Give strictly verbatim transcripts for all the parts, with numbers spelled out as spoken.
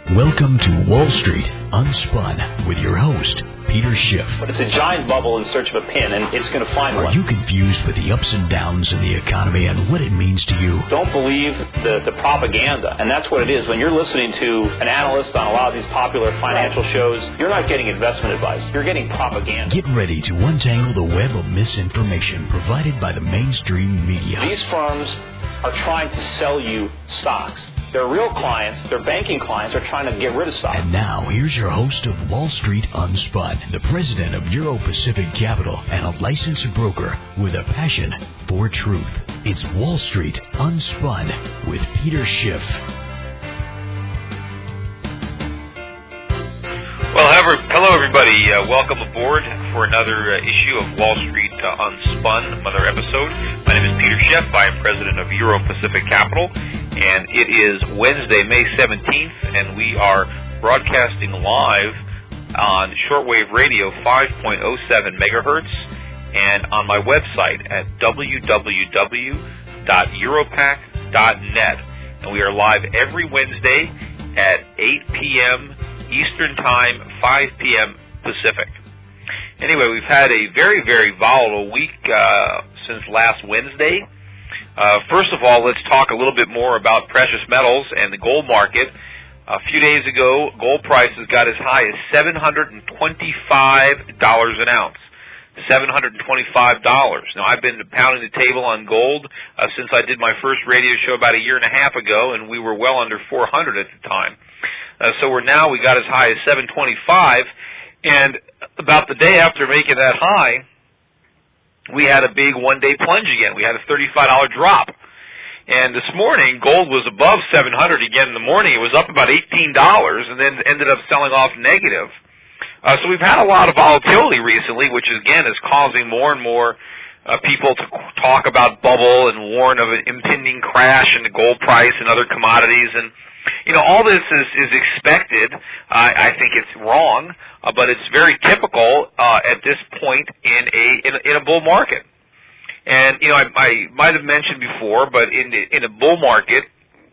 Welcome to Wall Street Unspun with your host, Peter Schiff. But it's a giant bubble in search of a pin, and it's going to find Are one. Are you confused with the ups and downs in the economy and what it means to you? Don't believe the, the propaganda, and that's what it is. When you're listening to an analyst on a lot of these popular financial shows, you're not getting investment advice. You're getting propaganda. Get ready to untangle the web of misinformation provided by the mainstream media. These firms are trying to sell you stocks. Their real clients, their banking clients, are trying to get rid of stock. And now, here's your host of Wall Street Unspun, the president of Euro Pacific Capital, and a licensed broker with a passion for truth. It's Wall Street Unspun with Peter Schiff. Well, hello, everybody. Uh, welcome aboard for another uh, issue of Wall Street uh, Unspun, another episode. My name is Peter Schiff. I am president of Euro Pacific Capital. And it is Wednesday, May seventeenth, and we are broadcasting live on shortwave radio five point oh seven megahertz and on my website at w w w dot europac dot net. And we are live every Wednesday at eight p.m. Eastern Time, five p.m. Pacific. Anyway, we've had a very, very volatile week uh, since last Wednesday. Uh, first of all, let's talk a little bit more about precious metals and the gold market. A few days ago, gold prices got as high as seven hundred twenty-five dollars an ounce. seven hundred twenty-five dollars. Now, I've been pounding the table on gold uh, since I did my first radio show about a year and a half ago, and we were well under four hundred at the time. Uh, so we're now, we got as high as seven twenty-five, and about the day after making that high, we had a big one-day plunge again. We had a thirty-five dollars drop. And this morning, gold was above seven hundred again in the morning. It was up about eighteen dollars and then ended up selling off negative. Uh, so we've had a lot of volatility recently, which, again, is causing more and more uh, people to talk about bubble and warn of an impending crash in the gold price and other commodities. And, you know, all this is, is expected. Uh, I think it's wrong. Uh, but it's very typical uh, at this point in a, in a in a bull market. And you know, I, I might have mentioned before, but in the, in a bull market,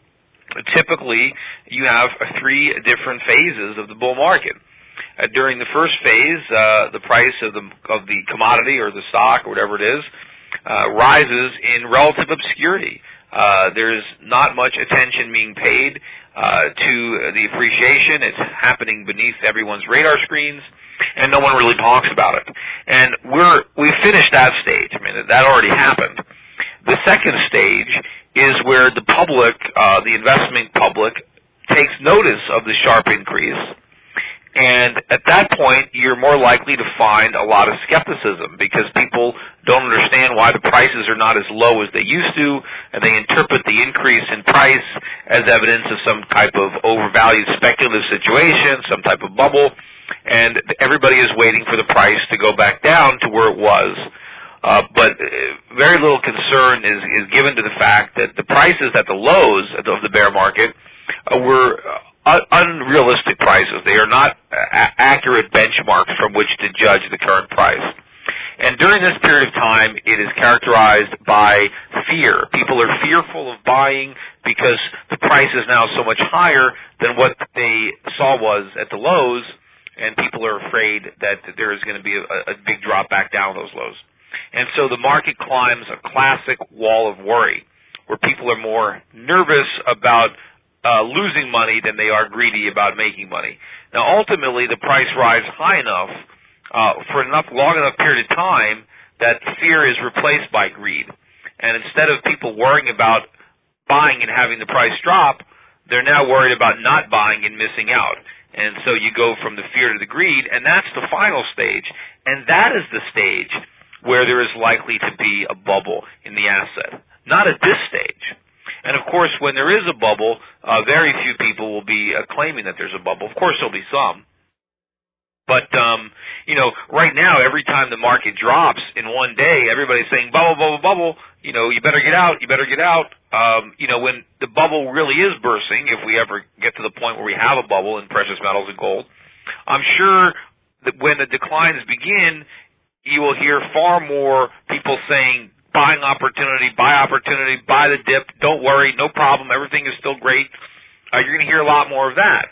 typically you have three different phases of the bull market. Uh, during the first phase, uh, the price of the of the commodity or the stock or whatever it is uh, rises in relative obscurity. Uh, there's not much attention being paid Uh, to the appreciation. It's happening beneath everyone's radar screens, and no one really talks about it. And we're we finished that stage. I mean, that already happened. The second stage is where the public, uh, the investment public, takes notice of the sharp increase. And at that point, you're more likely to find a lot of skepticism because people don't understand why the prices are not as low as they used to, and they interpret the increase in price as evidence of some type of overvalued speculative situation, some type of bubble, and everybody is waiting for the price to go back down to where it was. Uh, but very little concern is, is given to the fact that the prices at the lows of the bear market uh, were uh, unrealistic prices. They are not a- accurate benchmarks from which to judge the current price. And during this period of time, it is characterized by fear. People are fearful of buying because the price is now so much higher than what they saw was at the lows, and people are afraid that there is going to be a, a big drop back down those lows. And so the market climbs a classic wall of worry, where people are more nervous about uh, losing money than they are greedy about making money. Now, ultimately, the price rises high enough uh, for enough long enough period of time that fear is replaced by greed. And instead of people worrying about buying and having the price drop, they're now worried about not buying and missing out. And so you go from the fear to the greed, and that's the final stage. And that is the stage where there is likely to be a bubble in the asset. Not at this stage. And of course, when there is a bubble, uh, very few people will be uh, claiming that there's a bubble. Of course, there'll be some. But, um, you know, right now, every time the market drops in one day, everybody's saying, bubble, bubble, bubble, you know, you better get out, you better get out. Um, you know, when the bubble really is bursting, if we ever get to the point where we have a bubble in precious metals and gold, I'm sure that when the declines begin, you will hear far more people saying, buying opportunity, buy opportunity, buy the dip, don't worry, no problem, everything is still great. Uh, you're going to hear a lot more of that.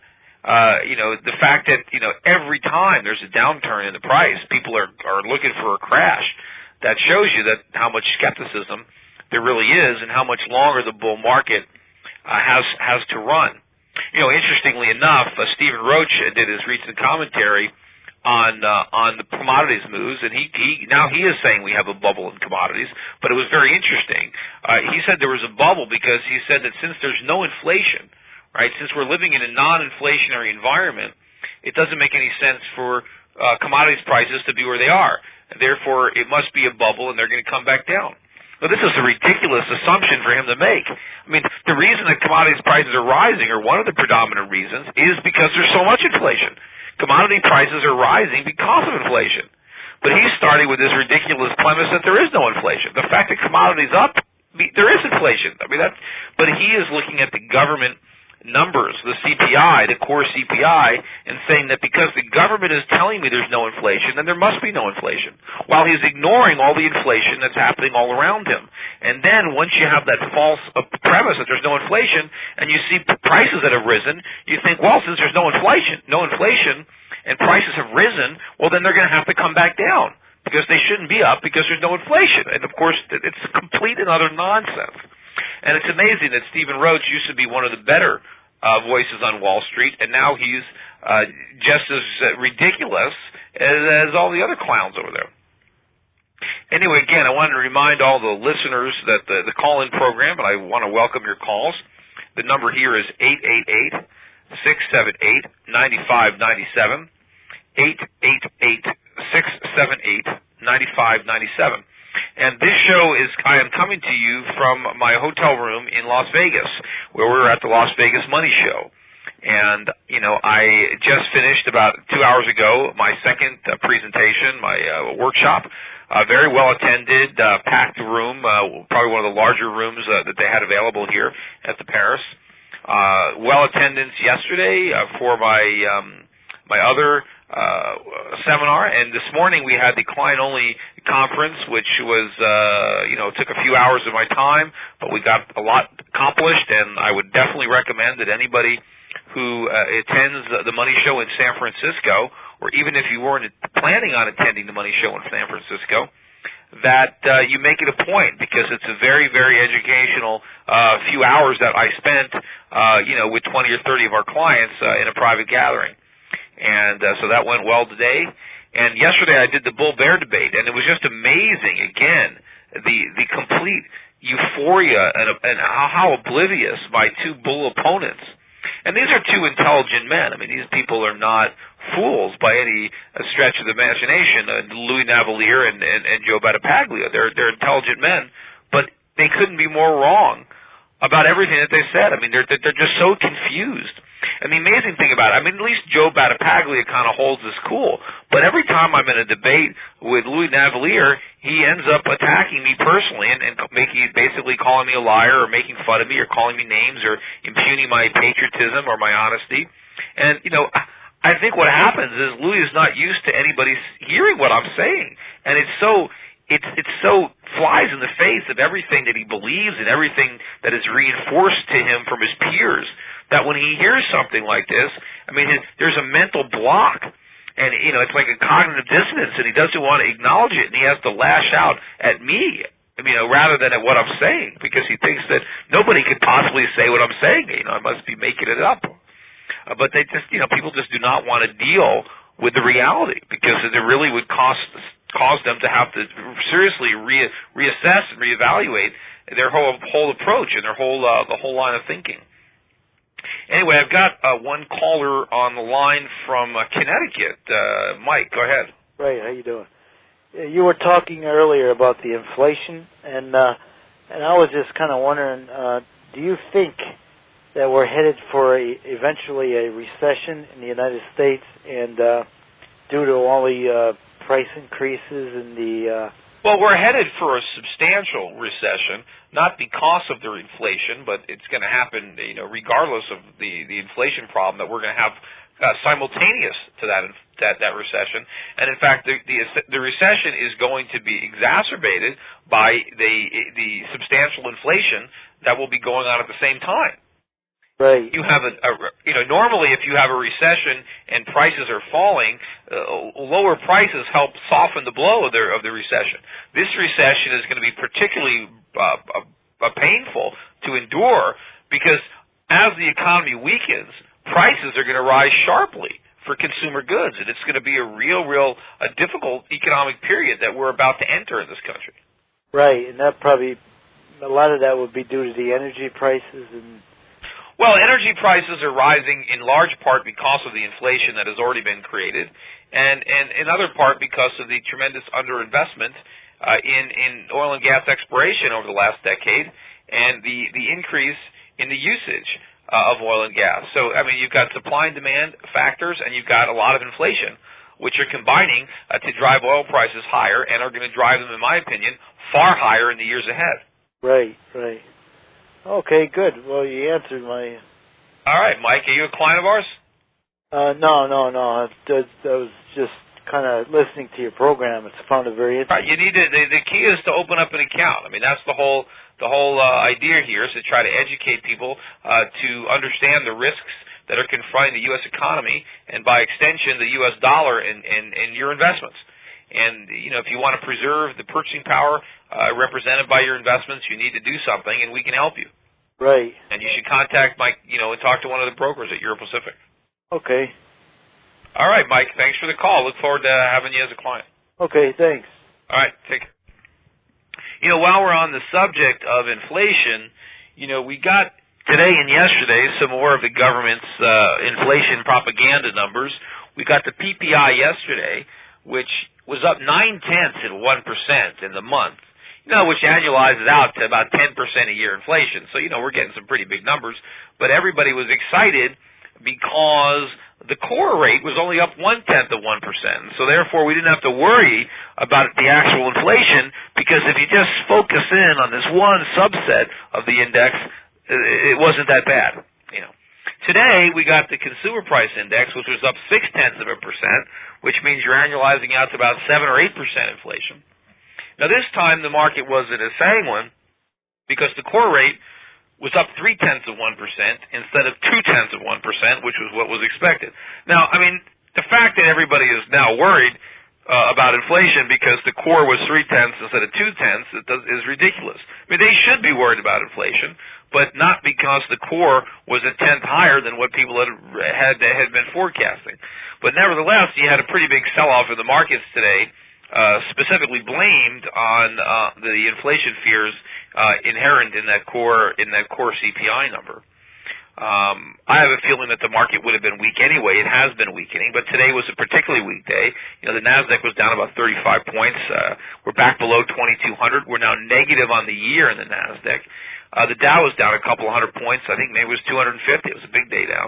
uh, you know, the fact that, you know, every time there's a downturn in the price, people are, are looking for a crash. That shows you that how much skepticism there really is and how much longer the bull market uh, has has to run. You know, interestingly enough, uh, Stephen Roach did his recent commentary on uh, on the commodities moves, and he, he now he is saying we have a bubble in commodities, but it was very interesting. Uh, he said there was a bubble because he said that since there's no inflation, right, since we're living in a non-inflationary environment, it doesn't make any sense for uh, commodities prices to be where they are. Therefore, it must be a bubble, and they're going to come back down. Well, this is a ridiculous assumption for him to make. I mean, the reason that commodities prices are rising, or one of the predominant reasons, is because there's so much inflation. Commodity prices are rising because of inflation. But he's starting with this ridiculous premise that there is no inflation. The fact that commodities up, there is inflation. I mean, that's, but he is looking at the government numbers, the C P I, the core C P I, and saying that because the government is telling me there's no inflation, then there must be no inflation, while he's ignoring all the inflation that's happening all around him. And then once you have that false premise that there's no inflation, and you see prices that have risen, you think, well, since there's no inflation, no inflation, and prices have risen, well, then they're going to have to come back down, because they shouldn't be up because there's no inflation. And, of course, it's complete and utter nonsense. And it's amazing that Stephen Roach used to be one of the better uh, voices on Wall Street, and now he's uh, just as uh, ridiculous as, as all the other clowns over there. Anyway, again, I wanted to remind all the listeners that the, the call-in program, and I want to welcome your calls. The number here is eight eight eight, six seven eight, nine five nine seven, eight eight eight, six seven eight, nine five nine seven. And this show is, I am coming to you from my hotel room in Las Vegas, where we're at the Las Vegas Money Show. And, you know, I just finished about two hours ago my second uh, presentation, my uh, workshop. Uh, very well attended, uh, packed room, uh, probably one of the larger rooms uh, that they had available here at the Paris. Uh, well attendance yesterday uh, for my um, my other uh, seminar, and this morning we had the client-only conference, which was, uh, you know, took a few hours of my time, but we got a lot accomplished, and I would definitely recommend that anybody who uh, attends the Money Show in San Francisco, or even if you weren't planning on attending the Money Show in San Francisco, that uh, you make it a point, because it's a very, very educational uh, few hours that I spent, uh, you know, with twenty or thirty of our clients uh, in a private gathering. And uh, so that went well today. And yesterday I did the bull-bear debate, and it was just amazing, again, the the complete euphoria and, and how, how oblivious my two bull opponents. And these are two intelligent men. I mean, these people are not fools by any stretch of the imagination. Uh, Louis Navellier and, and, and Joe Battipaglia, they're, they're intelligent men, but they couldn't be more wrong about everything that they said. I mean, they're, they're just so confused. And the amazing thing about it, I mean, at least Joe Battipaglia kind of holds his cool. But every time I'm in a debate with Louis Navellier, he ends up attacking me personally and, and making, basically calling me a liar or making fun of me or calling me names or impugning my patriotism or my honesty. And, you know, I think what happens is Louis is not used to anybody hearing what I'm saying. And it's so... It's it's so flies in the face of everything that he believes and everything that is reinforced to him from his peers, that when he hears something like this, I mean, there's a mental block, and, you know, it's like a cognitive dissonance, and he doesn't want to acknowledge it, and he has to lash out at me, I mean, you know, rather than at what I'm saying, because he thinks that nobody could possibly say what I'm saying. You know, I must be making it up. Uh, but they just, you know, people just do not want to deal with the reality, because it really would cost cause them to have to seriously re- reassess and reevaluate their whole whole approach and their whole uh, the whole line of thinking. Anyway, I've got uh, one caller on the line from uh, Connecticut. Uh, Mike, go ahead. Ray, how you doing? You were talking earlier about the inflation, and uh, and I was just kind of wondering, uh, do you think that we're headed for a, eventually a recession in the United States, and uh, due to all the uh, price increases and the... Uh... Well, we're headed for a substantial recession, not because of the inflation, but it's going to happen, you know, regardless of the, the inflation problem that we're going to have uh, simultaneous to that, that that recession. And in fact, the, the the recession is going to be exacerbated by the the substantial inflation that will be going on at the same time. Right. You have a, a you know normally if you have a recession and prices are falling, uh, lower prices help soften the blow of the of the recession. This recession is going to be particularly uh, uh, painful to endure because as the economy weakens, prices are going to rise sharply for consumer goods, and it's going to be a real, real a difficult economic period that we're about to enter in this country. Right, and that probably a lot of that would be due to the energy prices and. Well, energy prices are rising in large part because of the inflation that has already been created, and, and in other part because of the tremendous underinvestment uh, in, in oil and gas exploration over the last decade, and the, the increase in the usage uh, of oil and gas. So, I mean, you've got supply and demand factors, and you've got a lot of inflation, which are combining uh, to drive oil prices higher and are going to drive them, in my opinion, far higher in the years ahead. Right, right. Okay, good. Well, you answered my... All right, Mike, are you a client of ours? Uh, no, no, no. I, I was just kind of listening to your program. It's found it very interesting. Right, you need to, the, the key is to open up an account. I mean, that's the whole the whole uh, idea here is to try to educate people uh, to understand the risks that are confronting the U S economy and, by extension, the U S dollar and, and, and your investments. And, you know, if you want to preserve the purchasing power uh, represented by your investments, you need to do something, and we can help you. Right. And you should contact Mike, you know, and talk to one of the brokers at Euro Pacific. Okay. All right, Mike, thanks for the call. Look forward to having you as a client. Okay, thanks. All right, take care. You know, while we're on the subject of inflation, you know, we got today and yesterday some more of the government's uh, inflation propaganda numbers. We got the P P I yesterday, which was up nine-tenths at one percent in the month, you know, which annualizes out to about ten percent a year inflation. So, you know, we're getting some pretty big numbers. But everybody was excited because the core rate was only up one-tenth of one percent. So, therefore, we didn't have to worry about the actual inflation because if you just focus in on this one subset of the index, it wasn't that bad, you know. Today, we got the consumer price index, which was up six-tenths of a percent, which means you're annualizing out to about seven or eight percent inflation. Now, this time the market wasn't as sanguine because the core rate was up three-tenths of one percent instead of two-tenths of one percent, which was what was expected. Now, I mean, the fact that everybody is now worried uh, about inflation because the core was three-tenths instead of two-tenths it does, is ridiculous. I mean, they should be worried about inflation, but not because the core was a tenth higher than what people had, had, had been forecasting. But nevertheless, you had a pretty big sell-off in the markets today, uh, specifically blamed on uh, the inflation fears uh, inherent in that core in that core C P I number. Um, I have a feeling that the market would have been weak anyway. It has been weakening, but today was a particularly weak day. You know, the Nasdaq was down about thirty-five points. Uh, we're back below twenty-two hundred. We're now negative on the year in the Nasdaq. Uh, the Dow was down a couple of hundred points. I think maybe it was two hundred fifty. It was a big day down.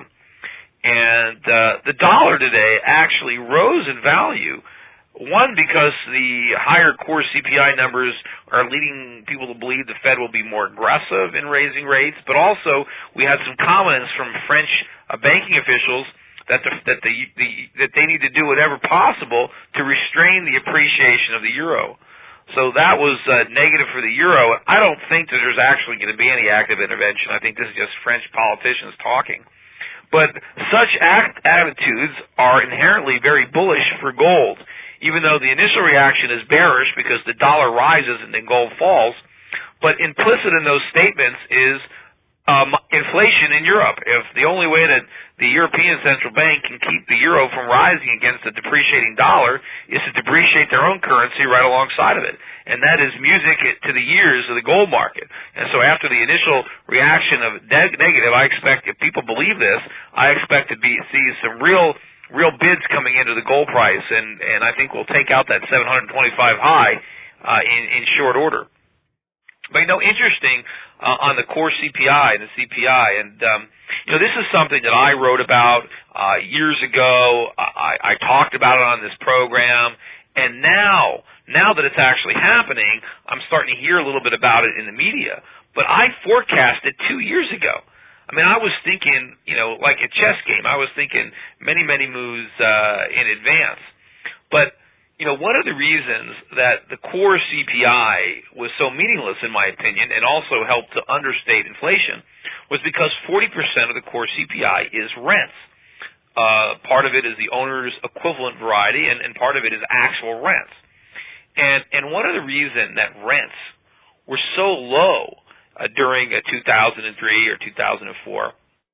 And uh, the dollar today actually rose in value. One, because the higher core C P I numbers are leading people to believe the Fed will be more aggressive in raising rates, but also we had some comments from French uh, banking officials that the, that the, the that they need to do whatever possible to restrain the appreciation of the euro. So that was uh, negative for the euro. I don't think that there's actually going to be any active intervention. I think this is just French politicians talking. But such act attitudes are inherently very bullish for gold. Even though the initial reaction is bearish because the dollar rises and then gold falls, but implicit in those statements is um, inflation in Europe. If the only way that the European Central Bank can keep the euro from rising against the depreciating dollar is to depreciate their own currency right alongside of it. And that is music to the ears of the gold market. And so after the initial reaction of neg- negative, I expect, if people believe this, I expect to be see some real real bids coming into the gold price, and, and I think we'll take out that seven hundred twenty-five high uh, in, in short order. But, you know, interesting uh, on the core C P I and the C P I, and, um, you know, this is something that I wrote about uh, years ago. I, I talked about it on this program, and now, now that it's actually happening, I'm starting to hear a little bit about it in the media. But I forecasted two years ago. I mean, I was thinking, you know, like a chess game. I was thinking many, many moves uh, in advance. But, you know, one of the reasons that the core C P I was so meaningless, in my opinion, and also helped to understate inflation, was because forty percent of the core C P I is rents. Uh, part of it is the owner's equivalent variety, and, and part of it is actual rents. And, and one of the reasons that rents were so low uh, during uh, two thousand three or two thousand four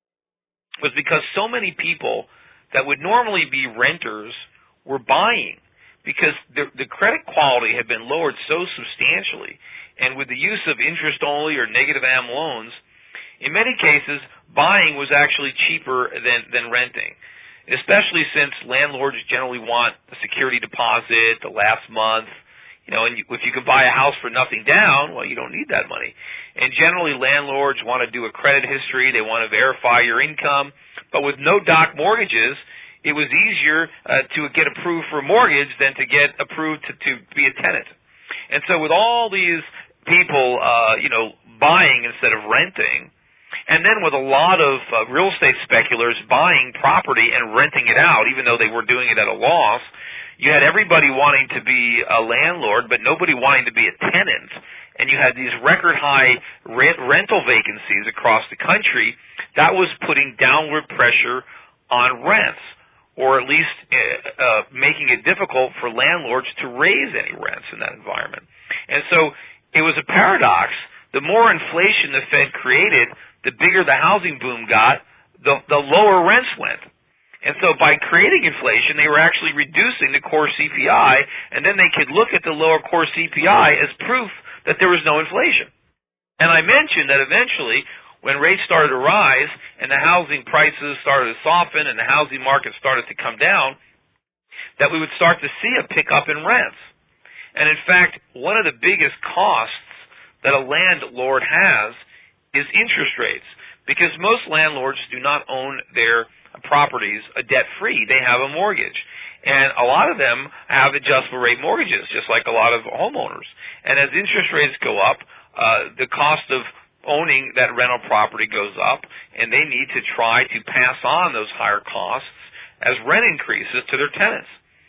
was because so many people that would normally be renters were buying, because the, the credit quality had been lowered so substantially, and with the use of interest-only or negative A M loans, in many cases, buying was actually cheaper than, than renting, especially since landlords generally want a security deposit the last month. You know, and you, if you can buy a house for nothing down, well, you don't need that money. And generally, landlords want to do a credit history. They want to verify your income. But with no doc mortgages, it was easier uh, to get approved for a mortgage than to get approved to, to be a tenant. And so with all these people, uh, you know, buying instead of renting, and then with a lot of uh, real estate speculators buying property and renting it out, even though they were doing it at a loss, you had everybody wanting to be a landlord, but nobody wanting to be a tenant. And you had these record high rent, rental vacancies across the country. That was putting downward pressure on rents, or at least uh, uh, making it difficult for landlords to raise any rents in that environment. And so it was a paradox. The more inflation the Fed created, the bigger the housing boom got, the, the lower rents went. And so by creating inflation, they were actually reducing the core C P I, and then they could look at the lower core C P I as proof that there was no inflation. And I mentioned that eventually, when rates started to rise and the housing prices started to soften and the housing market started to come down, that we would start to see a pickup in rents. And in fact, one of the biggest costs that a landlord has is interest rates, because most landlords do not own their properties debt-free. They have a mortgage. And a lot of them have adjustable rate mortgages, just like a lot of homeowners. And as interest rates go up, uh, the cost of owning that rental property goes up, and they need to try to pass on those higher costs as rent increases to their tenants.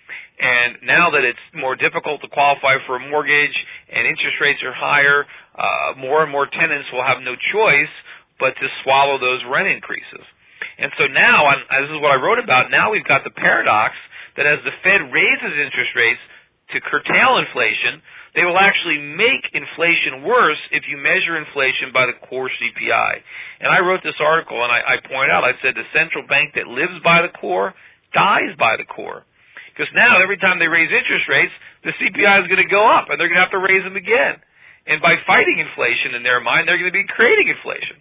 And now that it's more difficult to qualify for a mortgage and interest rates are higher, uh, more and more tenants will have no choice but to swallow those rent increases. And so now, I'm, this is what I wrote about, now we've got the paradox that as the Fed raises interest rates to curtail inflation, they will actually make inflation worse if you measure inflation by the core C P I. And I wrote this article, and I, I point out, I said the central bank that lives by the core dies by the core. Because now, every time they raise interest rates, the C P I is going to go up, and they're going to have to raise them again. And by fighting inflation in their mind, they're going to be creating inflation.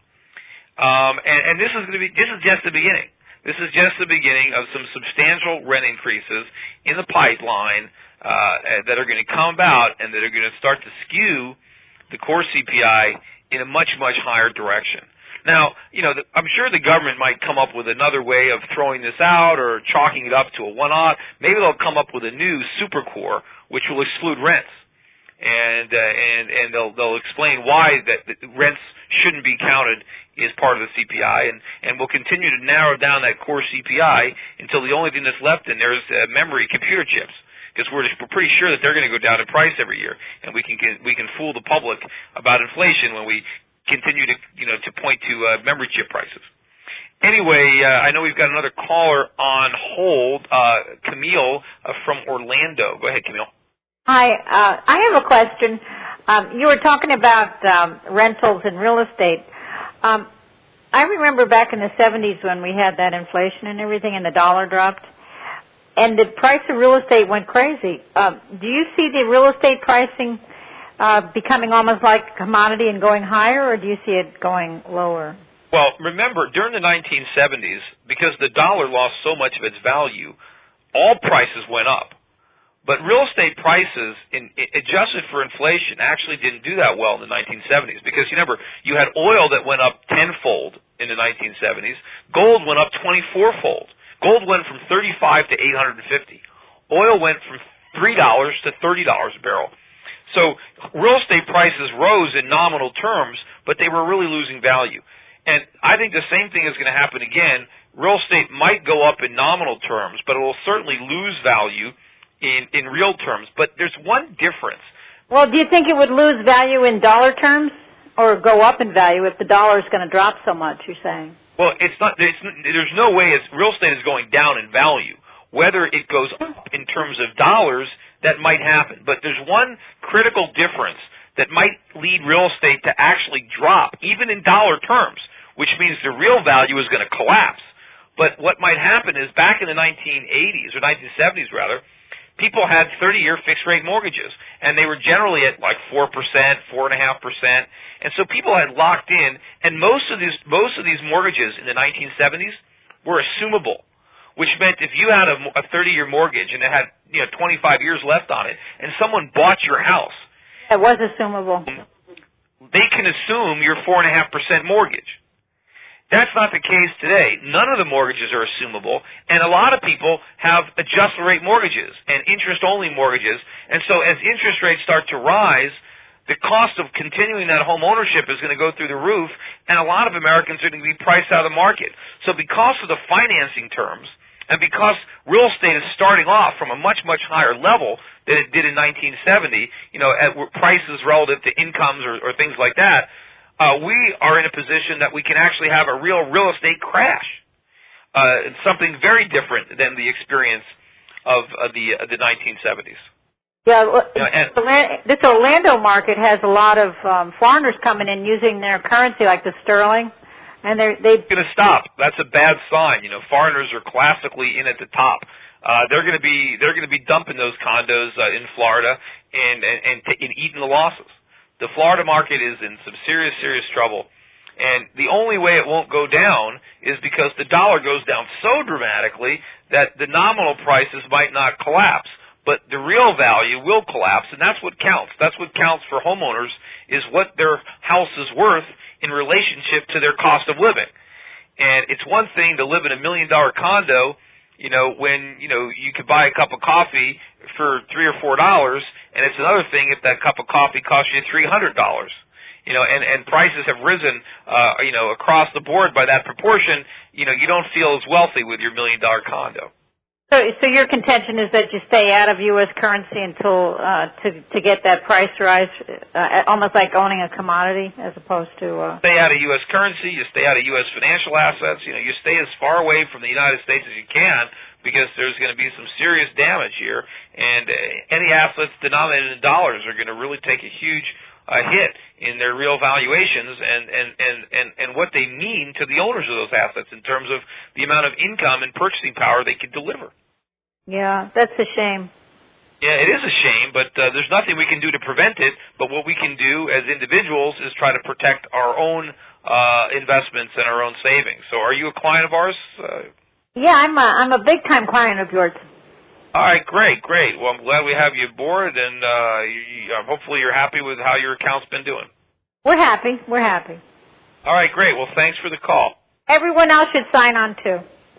Um, and, and this is going to be, this is just the beginning. This is just the beginning of some substantial rent increases in the pipeline uh, that are going to come about and that are going to start to skew the core C P I in a much, much higher direction. Now, you know, the, I'm sure the government might come up with another way of throwing this out or chalking it up to a one-off. Maybe they'll come up with a new super core which will exclude rents. And uh, and and they'll they'll explain why that, that rents shouldn't be counted as part of the C P I, and and we'll continue to narrow down that core C P I until the only thing that's left in there is uh, memory computer chips, because we're we're pretty sure that they're going to go down in price every year, and we can we can fool the public about inflation when we continue to you know to point to uh, memory chip prices. Anyway, uh, I know we've got another caller on hold, uh, Camille uh, from Orlando. Go ahead, Camille. Hi, uh, I have a question. Um, you were talking about um, rentals and real estate. Um, I remember back in the seventies when we had that inflation and everything and the dollar dropped, and the price of real estate went crazy. Uh, do you see the real estate pricing uh, becoming almost like a commodity and going higher, or do you see it going lower? Well, remember, during the nineteen seventies, because the dollar lost so much of its value, all prices went up. But real estate prices, in, adjusted for inflation, actually didn't do that well in the nineteen seventies, because you remember, you had oil that went up tenfold in the nineteen seventies. Gold went up twenty-four fold. Gold went from thirty-five to eight hundred fifty. Oil went from three dollars to thirty dollars a barrel. So real estate prices rose in nominal terms, but they were really losing value. And I think the same thing is going to happen again. Real estate might go up in nominal terms, but it will certainly lose value in, in real terms. But there's one difference. Well, do you think it would lose value in dollar terms or go up in value if the dollar is going to drop so much, you're saying? Well, it's not. It's, there's no way it's, real estate is going down in value. Whether it goes up in terms of dollars, that might happen. But there's one critical difference that might lead real estate to actually drop, even in dollar terms, which means the real value is going to collapse. But what might happen is back in the nineteen eighties, or nineteen seventies rather, people had thirty-year fixed-rate mortgages, and they were generally at like four percent, four point five percent. And so people had locked in, and most of these most of these mortgages in the nineteen seventies were assumable, which meant if you had a, a thirty-year mortgage and it had you know twenty-five years left on it, and someone bought your house, it was assumable. They can assume your four point five percent mortgage. That's not the case today. None of the mortgages are assumable, and a lot of people have adjustable rate mortgages and interest-only mortgages. And so as interest rates start to rise, the cost of continuing that home ownership is going to go through the roof, and a lot of Americans are going to be priced out of the market. So because of the financing terms, and because real estate is starting off from a much, much higher level than it did in nineteen seventy, you know, at prices relative to incomes or, or things like that, uh, we are in a position that we can actually have a real real estate crash. Uh, something very different than the experience of uh, the uh, the nineteen seventies. Yeah, well, you know, and, this Orlando market has a lot of um, foreigners coming in using their currency, like the sterling, and they're they. It's going to stop. That's a bad sign. You know, foreigners are classically in at the top. Uh, they're going to be they're going to be dumping those condos uh, in Florida and and and, t- and eating the losses. The Florida market is in some serious serious trouble, and the only way it won't go down is because the dollar goes down so dramatically that the nominal prices might not collapse, but the real value will collapse, and that's what counts. That's what counts for homeowners, is what their house is worth in relationship to their cost of living. And it's one thing to live in a million-dollar condo, you know, when, you know, you could buy a cup of coffee for three or four dollars, and it's another thing if that cup of coffee costs you three hundred dollars. You know, and, and prices have risen, uh, you know, across the board by that proportion. You know, you don't feel as wealthy with your million-dollar condo. So, so your contention is that you stay out of U S currency until uh, to to get that price rise, uh, almost like owning a commodity, as opposed to uh... stay out of U S currency. You stay out of U S financial assets. You know, you stay as far away from the United States as you can, because there's going to be some serious damage here, and uh, any assets denominated in dollars are going to really take a huge uh, hit in their real valuations and, and, and, and, and what they mean to the owners of those assets in terms of the amount of income and purchasing power they could deliver. Yeah, that's a shame. Yeah, it is a shame, but uh, there's nothing we can do to prevent it. But what we can do as individuals is try to protect our own uh, investments and our own savings. So are you a client of ours? Uh, yeah, I'm a, I'm a big-time client of yours. All right, great, great. Well, I'm glad we have you aboard, and uh, you, uh, hopefully you're happy with how your account's been doing. We're happy. We're happy. All right, great. Well, thanks for the call. Everyone else should sign on, too.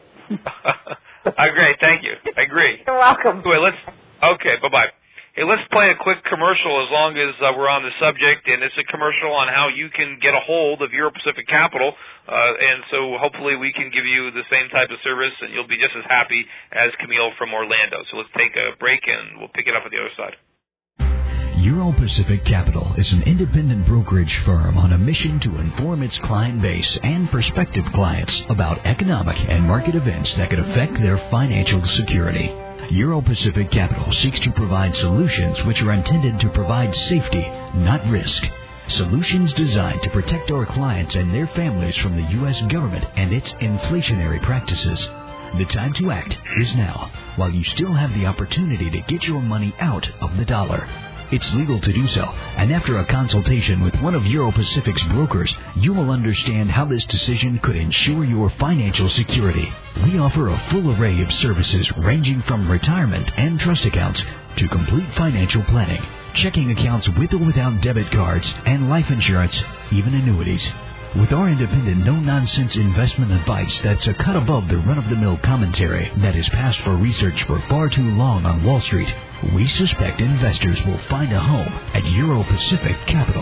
I agree. Thank you. I agree. You're welcome. Anyway, let's, okay, bye-bye. Hey, let's play a quick commercial as long as uh, we're on the subject, and it's a commercial on how you can get a hold of Euro Pacific Capital, uh, and so hopefully we can give you the same type of service, and you'll be just as happy as Camille from Orlando. So let's take a break, and we'll pick it up at the other side. Euro Pacific Capital is an independent brokerage firm on a mission to inform its client base and prospective clients about economic and market events that could affect their financial security. Euro Pacific Capital seeks to provide solutions which are intended to provide safety, not risk. Solutions designed to protect our clients and their families from the U S government and its inflationary practices. The time to act is now, while you still have the opportunity to get your money out of the dollar. It's legal to do so, and after a consultation with one of Euro Pacific's brokers, you will understand how this decision could ensure your financial security. We offer a full array of services ranging from retirement and trust accounts to complete financial planning, checking accounts with or without debit cards, and life insurance, even annuities. With our independent, no-nonsense investment advice that's a cut above the run-of-the-mill commentary that has passed for research for far too long on Wall Street, we suspect investors will find a home at Euro Pacific Capital.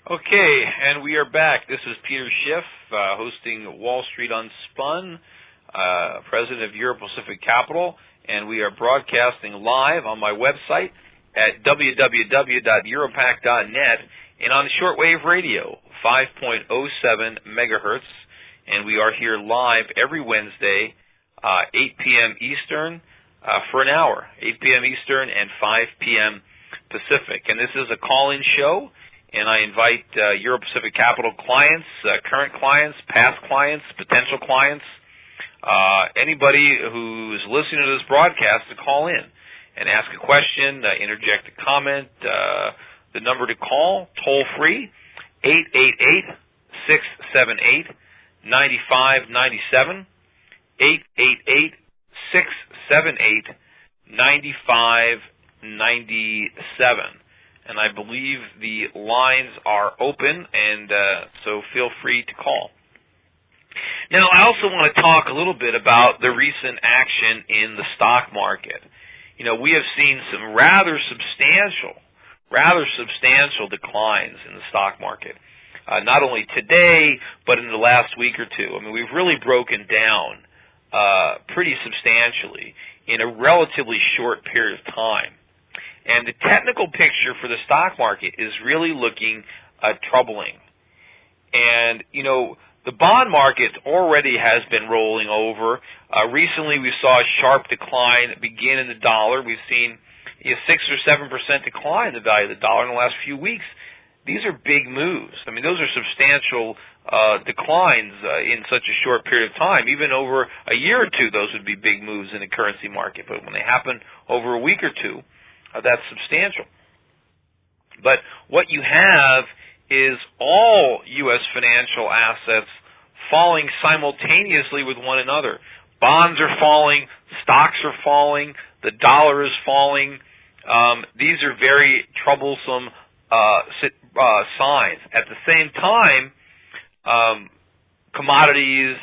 Okay, and we are back. This is Peter Schiff, uh, hosting Wall Street Unspun. uh, president of Euro Pacific Capital, and we are broadcasting live on my website at w w w dot europac dot net and on shortwave radio, five point oh seven megahertz, and we are here live every Wednesday, uh, eight p.m. Eastern, uh, for an hour, eight p.m. Eastern and five p.m. Pacific. And this is a call-in show, and I invite uh, Euro Pacific Capital clients, uh, current clients, past clients, potential clients, uh, anybody who's listening to this broadcast to call in and ask a question, uh, interject a comment. Uh, the number to call, toll-free, eight eight eight, six seven eight, nine five nine seven, eight eight eight, six seven eight, nine five nine seven. And I believe the lines are open, and uh, so feel free to call. Now, I also want to talk a little bit about the recent action in the stock market. You know, we have seen some rather substantial, rather substantial declines in the stock market, uh, not only today, but in the last week or two. I mean, we've really broken down uh, pretty substantially in a relatively short period of time. And the technical picture for the stock market is really looking uh, troubling. And, you know, the bond market already has been rolling over. Uh, recently, we saw a sharp decline begin in the dollar. We've seen a six or seven percent decline in the value of the dollar in the last few weeks. These are big moves. I mean, those are substantial uh, declines uh, in such a short period of time. Even over a year or two, those would be big moves in the currency market. But when they happen over a week or two, uh, that's substantial. But what you have is all U S financial assets falling simultaneously with one another. Bonds are falling, stocks are falling, the dollar is falling. Um, these are very troublesome uh, uh, signs. At the same time, um, commodities,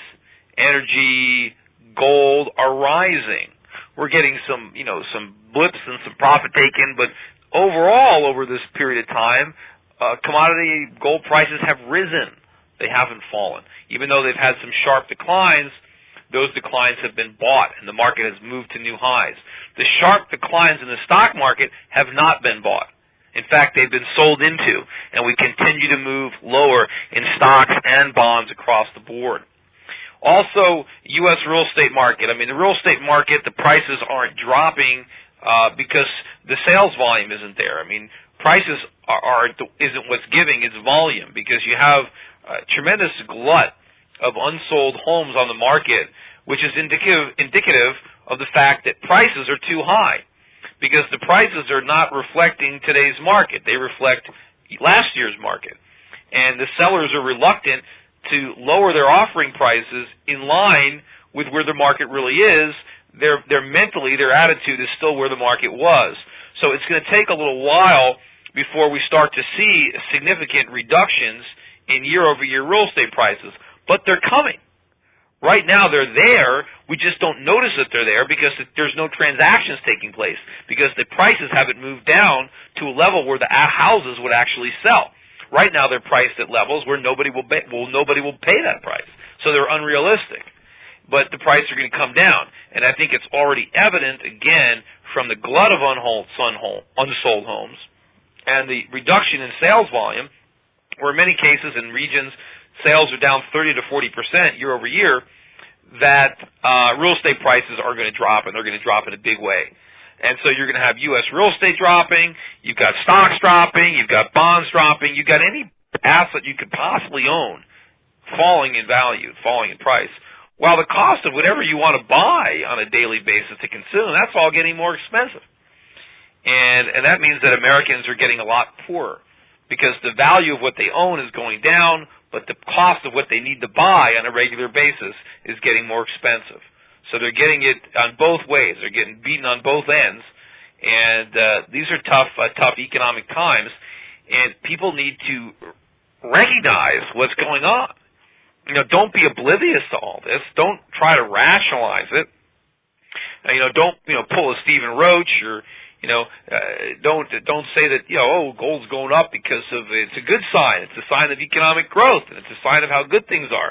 energy, gold are rising. We're getting some, you know, some blips and some profit taken, but overall, over this period of time, uh, commodity gold prices have risen. They haven't fallen. Even though they've had some sharp declines, those declines have been bought, and the market has moved to new highs. The sharp declines in the stock market have not been bought. In fact, they've been sold into, and we continue to move lower in stocks and bonds across the board. Also, U S real estate market. I mean, the real estate market, the prices aren't dropping uh, because the sales volume isn't there. I mean, prices are, are isn't what's giving, it's volume, because you have a tremendous glut of unsold homes on the market, which is indicative, indicative of the fact that prices are too high, because the prices are not reflecting today's market. They reflect last year's market. And the sellers are reluctant to lower their offering prices in line with where the market really is. They're, they're mentally, their attitude is still where the market was. So it's going to take a little while before we start to see significant reductions in year-over-year real estate prices. But they're coming. Right now they're there. We just don't notice that they're there because there's no transactions taking place, because the prices haven't moved down to a level where the houses would actually sell. Right now they're priced at levels where nobody will pay, well, nobody will pay that price. So they're unrealistic. But the prices are going to come down. And I think it's already evident, again, from the glut of unsold homes and the reduction in sales volume, where in many cases in regions sales are down thirty to forty percent year over year, that uh, real estate prices are going to drop, and they're going to drop in a big way. And so you're going to have U S real estate dropping, you've got stocks dropping, you've got bonds dropping, you've got any asset you could possibly own falling in value, falling in price. While the cost of whatever you want to buy on a daily basis to consume, that's all getting more expensive. And, and that means that Americans are getting a lot poorer, because the value of what they own is going down, but the cost of what they need to buy on a regular basis is getting more expensive. So they're getting it on both ways. They're getting beaten on both ends. And uh, these are tough, uh, tough economic times. And people need to recognize what's going on. You know, don't be oblivious to all this. Don't try to rationalize it. Uh, you know, don't, you know, pull a Stephen Roach or, you know, uh, don't don't say that, you know, oh, gold's going up because of it's a good sign. It's a sign of economic growth, and it's a sign of how good things are.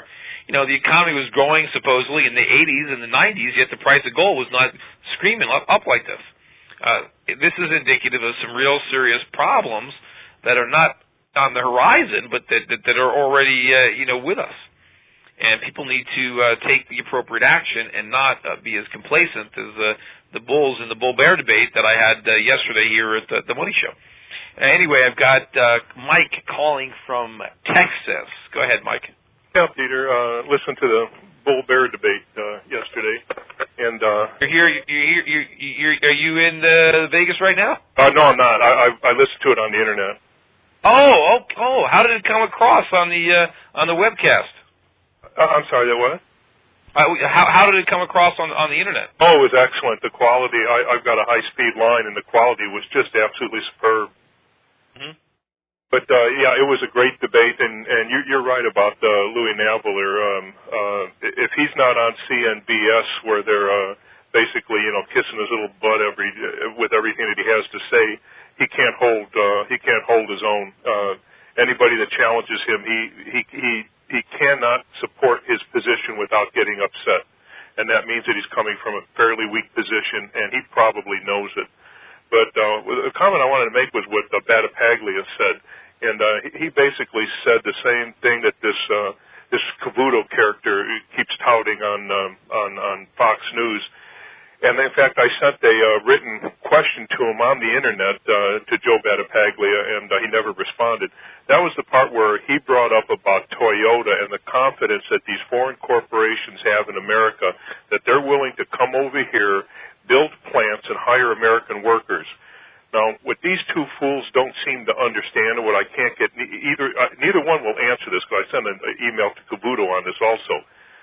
you know, the economy was growing supposedly in the eighties and the nineties, yet the price of gold was not screaming up, up like this. Uh, this is indicative of some real serious problems that are not on the horizon, but that, that, that are already, uh, you know, with us. And people need to uh, take the appropriate action and not uh, be as complacent as uh, the bulls in the bull-bear debate that I had uh, yesterday here at the, the Money Show. Uh, anyway, I've got uh, Mike calling from Texas. Go ahead, Mike. Yeah, Peter. Uh, listened to the bull-bear debate uh, yesterday, and uh, you're here. You're here. You're, you're, are you in uh, Vegas right now? Uh, no, I'm not. I, I I listened to it on the internet. Oh, oh, oh! How did it come across on the uh, on the webcast? Uh, I'm sorry, that what? Uh, how, how did it come across on on the internet? Oh, it was excellent. The quality, I, I've got a high-speed line, and the quality was just absolutely superb. Mm-hmm. But, uh, yeah, it was a great debate, and, and you're, you're right about uh, Louis Navellier. Um, uh, if he's not on C N B S where they're uh, basically, you know, kissing his little butt every with everything that he has to say, he can't hold uh, he can't hold his own. Uh, anybody that challenges him, he he he he cannot support his position without getting upset. And that means that he's coming from a fairly weak position, and he probably knows it. But uh, a comment I wanted to make was what uh, Battipaglia said. And uh, he basically said the same thing that this uh, this Cavuto character keeps touting on, um, on, on Fox News. And in fact, I sent a uh, written question to him on the internet uh, to Joe Battipaglia, and uh, he never responded. That was the part where he brought up about Toyota and the confidence that these foreign corporations have in America, that they're willing to come over here, build plants, and hire American workers. Now, what these two fools don't seem to understand, and what I can't get, either uh, neither one will answer this, because I sent an email to Cavuto on this also.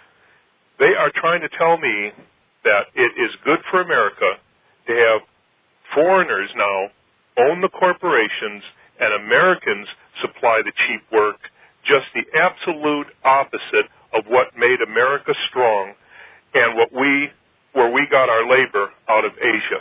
They are trying to tell me that it is good for America to have foreigners now own the corporations and Americans supply the cheap work, just the absolute opposite of what made America strong and what we, where we got our labor out of Asia.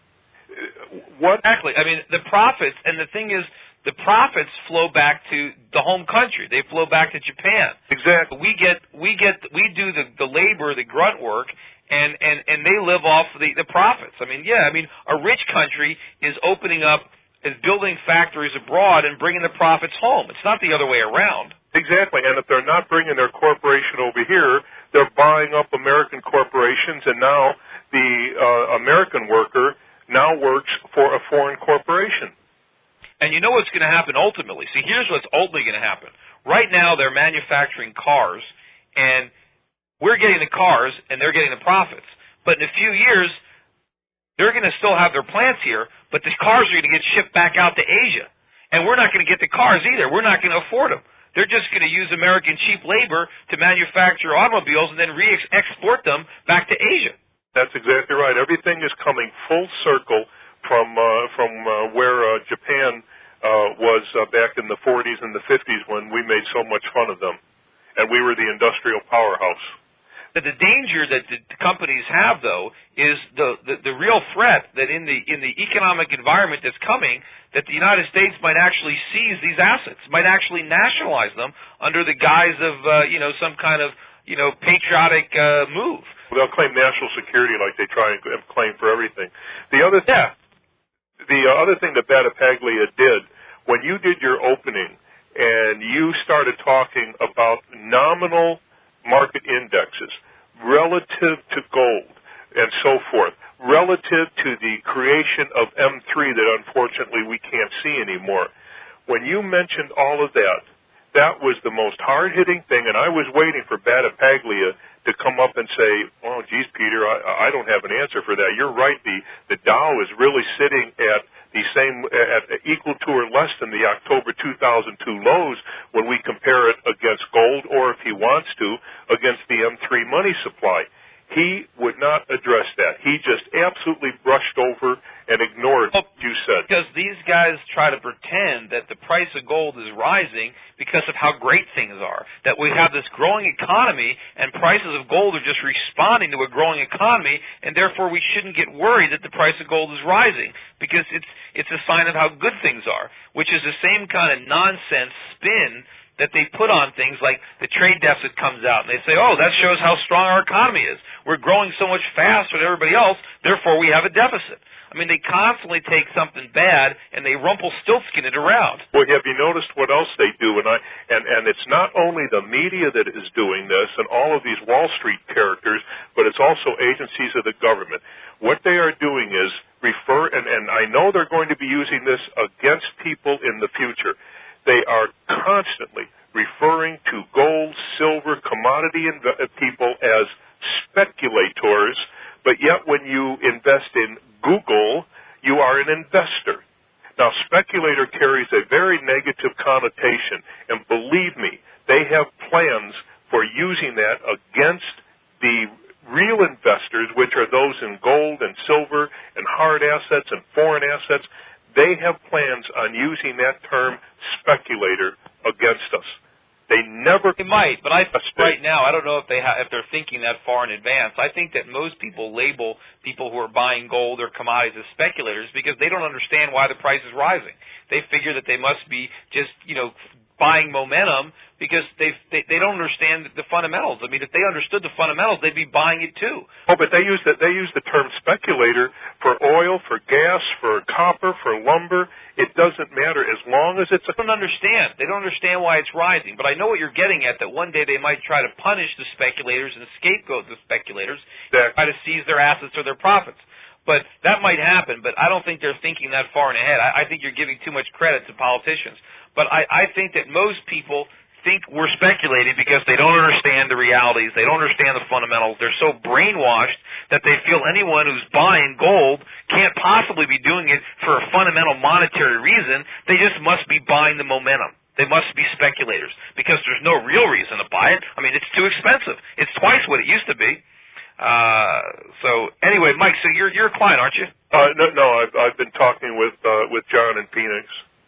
What? Exactly. I mean, the profits, and the thing is, the profits flow back to the home country. They flow back to Japan. Exactly. We get, we get, we do the, the labor, the grunt work, and, and, and they live off the, the profits. I mean, yeah, I mean, a rich country is opening up, is building factories abroad and bringing the profits home. It's not the other way around. Exactly, and if they're not bringing their corporation over here, they're buying up American corporations, and now the uh, American worker now works for a foreign corporation. And you know what's going to happen ultimately? See, here's what's ultimately going to happen. Right now, they're manufacturing cars, and we're getting the cars, and they're getting the profits. But in a few years, they're going to still have their plants here, but the cars are going to get shipped back out to Asia. And we're not going to get the cars either. We're not going to afford them. They're just going to use American cheap labor to manufacture automobiles and then re-export them back to Asia. That's exactly right. Everything is coming full circle from uh, from uh, where uh, Japan uh, was uh, back in the forties and the fifties when we made so much fun of them, and we were the industrial powerhouse. But the danger that the companies have, though, is the, the, the real threat that in the in the economic environment that's coming, that the United States might actually seize these assets, might actually nationalize them under the guise of uh, you know some kind of you know patriotic uh, move. They'll claim national security like they try and claim for everything. The other thing, yeah. the other thing that Battipaglia did when you did your opening and you started talking about nominal market indexes relative to gold and so forth, relative to the creation of M three that unfortunately we can't see anymore. When you mentioned all of that, that was the most hard-hitting thing, and I was waiting for Battipaglia to come up and say, oh, geez, Peter, I, I don't have an answer for that. You're right. The, the Dow is really sitting at the same, at equal to or less than the October two thousand two lows when we compare it against gold, or if he wants to, against the M three money supply. He would not address that. He just absolutely brushed over and ignored well, what you said. Because these guys try to pretend that the price of gold is rising because of how great things are, that we have this growing economy and prices of gold are just responding to a growing economy, and therefore we shouldn't get worried that the price of gold is rising because it's it's a sign of how good things are, which is the same kind of nonsense spin that they put on things like the trade deficit comes out, and they say, oh, that shows how strong our economy is. We're growing so much faster than everybody else, therefore we have a deficit. I mean, they constantly take something bad and they Rumpelstiltskin it around. Well, have you noticed what else they do? And I and and it's not only the media that is doing this and all of these Wall Street characters, but it's also agencies of the government. What they are doing is refer, and, and I know they're going to be using this against people in the future. They are constantly referring to gold, silver, commodity inv- people as speculators, but yet when you invest in Google, you are an investor. Now, speculator carries a very negative connotation, and believe me, they have plans for using that against the real investors, which are those in gold and silver and hard assets and foreign assets. They have plans on using that term speculator against us. They never. They might, but I right now I don't know if they ha- if they're thinking that far in advance. I think that most people label people who are buying gold or commodities as speculators because they don't understand why the price is rising. They figure that they must be just you know buying momentum because they they they don't understand the fundamentals. I mean, if they understood the fundamentals, they'd be buying it too. Oh, but they use the they use the term speculator for oil, for gas, for copper, for lumber. It doesn't matter as long as it's. A- they don't understand. They don't understand why it's rising. But I know what you're getting at. That one day they might try to punish the speculators and scapegoat the speculators, exactly. Try to seize their assets or their profits. But that might happen. But I don't think they're thinking that far in ahead. I, I think you're giving too much credit to politicians. But I, I think that most people think we're speculating because they don't understand the realities. They don't understand the fundamentals. They're so brainwashed that they feel anyone who's buying gold can't possibly be doing it for a fundamental monetary reason. They just must be buying the momentum. They must be speculators because there's no real reason to buy it. I mean, it's too expensive. It's twice what it used to be. Uh, so anyway, Mike, so you're you're a client, aren't you? Uh, no, no, I've, I've been talking with uh, with John in Phoenix.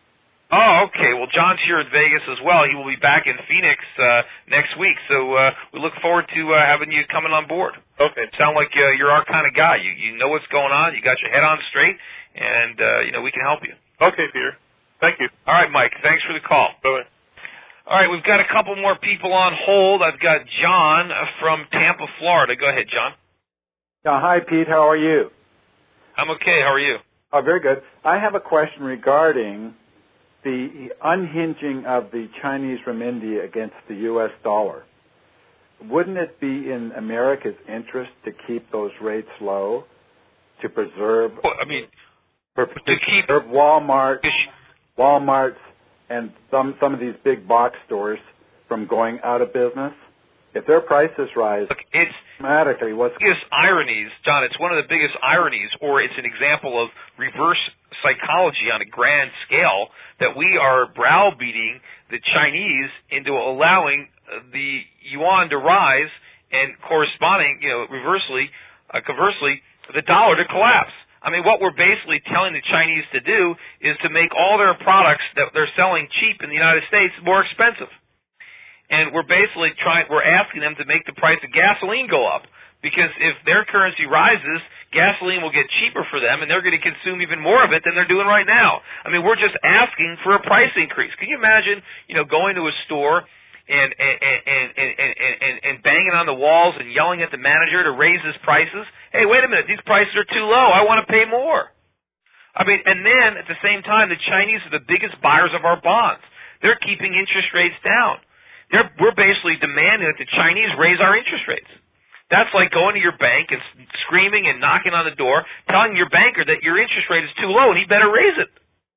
Oh, okay. Well, John's here in Vegas as well. He will be back in Phoenix uh, next week, so uh, we look forward to uh, having you coming on board. Okay. Sound like uh, you're our kind of guy. You you know what's going on. You got your head on straight, and uh, you know we can help you. Okay, Peter. Thank you. All right, Mike. Thanks for the call. Bye. All right, we've got a couple more people on hold. I've got John from Tampa, Florida. Go ahead, John. Uh, hi, Pete. How are you? I'm okay. How are you? Oh, very good. I have a question regarding the unhinging of the Chinese renminbi against the U S dollar. Wouldn't it be in America's interest to keep those rates low, to preserve? Well, I mean, to keep preserve Walmart, Walmart's, and some some of these big box stores from going out of business? If their prices rise look, it's dramatically, what's biggest ironies, John? It's one of the biggest ironies, or it's an example of reverse psychology on a grand scale that we are browbeating the Chinese into allowing the yuan to rise and corresponding, you know, reversely, uh, conversely, the dollar to collapse. I mean, what we're basically telling the Chinese to do is to make all their products that they're selling cheap in the United States more expensive. And we're basically trying, we're asking them to make the price of gasoline go up. Because if their currency rises, gasoline will get cheaper for them, and they're going to consume even more of it than they're doing right now. I mean, we're just asking for a price increase. Can you imagine, you know, going to a store and and and and and, and, and banging on the walls and yelling at the manager to raise his prices? Hey, wait a minute, these prices are too low. I want to pay more. I mean, and then at the same time, the Chinese are the biggest buyers of our bonds. They're keeping interest rates down. They're, we're basically demanding that the Chinese raise our interest rates. That's like going to your bank and screaming and knocking on the door, telling your banker that your interest rate is too low and he better raise it.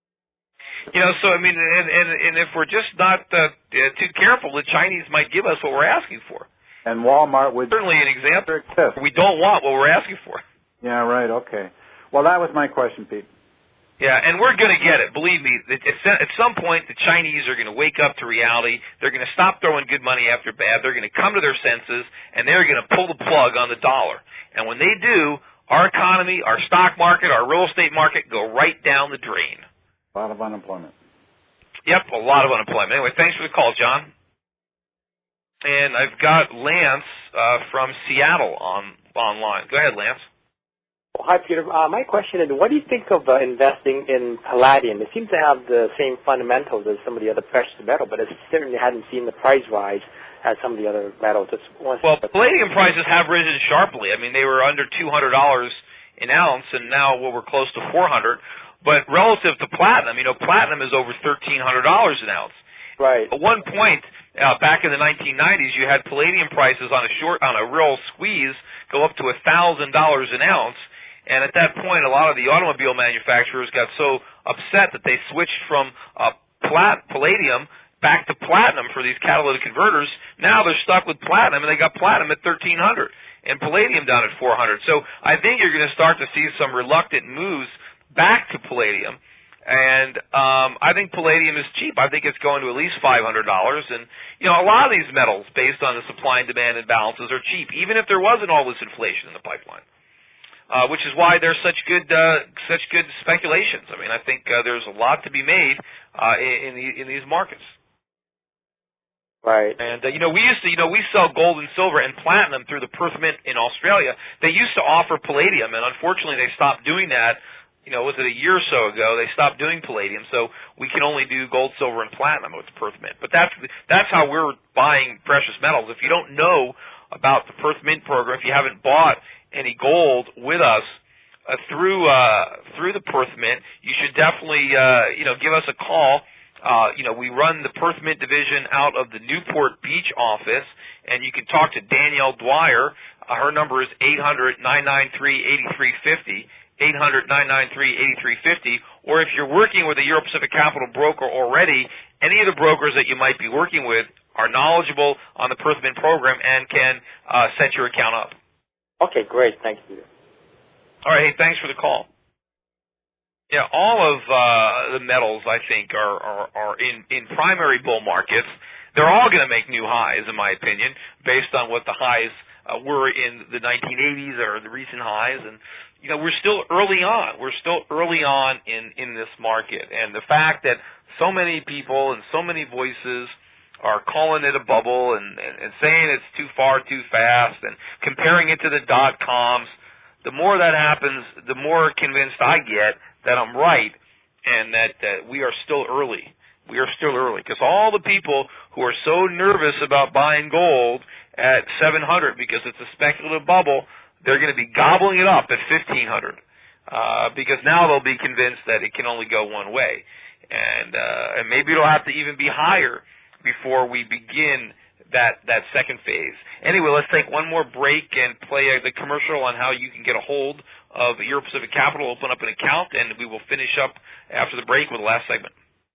You know, so I mean, and and, and if we're just not uh, too careful, the Chinese might give us what we're asking for. And Walmart would certainly an example. We don't want what we're asking for. Yeah, right. Okay. Well, that was my question, Pete. Yeah, and we're going to get it. Believe me, at some point the Chinese are going to wake up to reality. They're going to stop throwing good money after bad. They're going to come to their senses, and they're going to pull the plug on the dollar. And when they do, our economy, our stock market, our real estate market go right down the drain. A lot of unemployment. Yep, a lot of unemployment. Anyway, thanks for the call, John. And I've got Lance uh, from Seattle on online. Go ahead, Lance. Well, hi, Peter. Uh, my question is, what do you think of uh, investing in palladium? It seems to have the same fundamentals as some of the other precious metals, but it certainly hasn't seen the price rise as some of the other metals. Just well, palladium prices have risen sharply. I mean, they were under two hundred dollars an ounce, and now well, we're close to four hundred dollars. But relative to platinum, you know, platinum is over thirteen hundred dollars an ounce. Right. At one point, uh, back in the nineteen nineties, you had palladium prices on a short, on a real squeeze go up to one thousand dollars an ounce. And at that point, a lot of the automobile manufacturers got so upset that they switched from uh, plat- palladium back to platinum for these catalytic converters. Now they're stuck with platinum, and they got platinum at thirteen hundred and palladium down at four hundred. So I think you're going to start to see some reluctant moves back to palladium. And um, I think palladium is cheap. I think it's going to at least five hundred dollars. And, you know, a lot of these metals, based on the supply and demand imbalances, are cheap, even if there wasn't all this inflation in the pipeline. Uh, which is why there's such good, uh, such good speculations. I mean, I think uh, there's a lot to be made uh, in, in, the, in these markets. Right. And uh, you know, we used to, you know, we sell gold and silver and platinum through the Perth Mint in Australia. They used to offer palladium, and unfortunately, they stopped doing that. You know, was it a year or so ago? They stopped doing palladium, so we can only do gold, silver, and platinum with the Perth Mint. But that's that's how we're buying precious metals. If you don't know about the Perth Mint program, if you haven't bought any gold with us uh, through uh, through the Perth Mint, you should definitely uh, you know give us a call. Uh, you know, we run the Perth Mint division out of the Newport Beach office, and you can talk to Danielle Dwyer. Uh, her number is eight hundred, nine nine three, eight three five zero, eight hundred, nine nine three, eight three five zero, or if you're working with a Euro Pacific Capital broker already, any of the brokers that you might be working with are knowledgeable on the Perth Mint program and can uh, set your account up. Okay, great. Thank you. All right. Hey, thanks for the call. Yeah, all of uh, the metals, I think, are, are, are in, in primary bull markets. They're all going to make new highs, in my opinion, based on what the highs uh, were in the nineteen eighties or the recent highs. And, you know, we're still early on. We're still early on in, in this market. And the fact that so many people and so many voices are calling it a bubble and, and, and saying it's too far, too fast, and comparing it to the dot-coms, the more that happens, the more convinced I get that I'm right and that, that we are still early. We are still early because all the people who are so nervous about buying gold at seven hundred because it's a speculative bubble, they're going to be gobbling it up at fifteen hundred uh, because now they'll be convinced that it can only go one way. And, uh, and maybe it'll have to even be higher before we begin that, that second phase. Anyway, let's take one more break and play uh, the commercial on how you can get a hold of Euro Pacific Capital, open up an account, and we will finish up after the break with the last segment.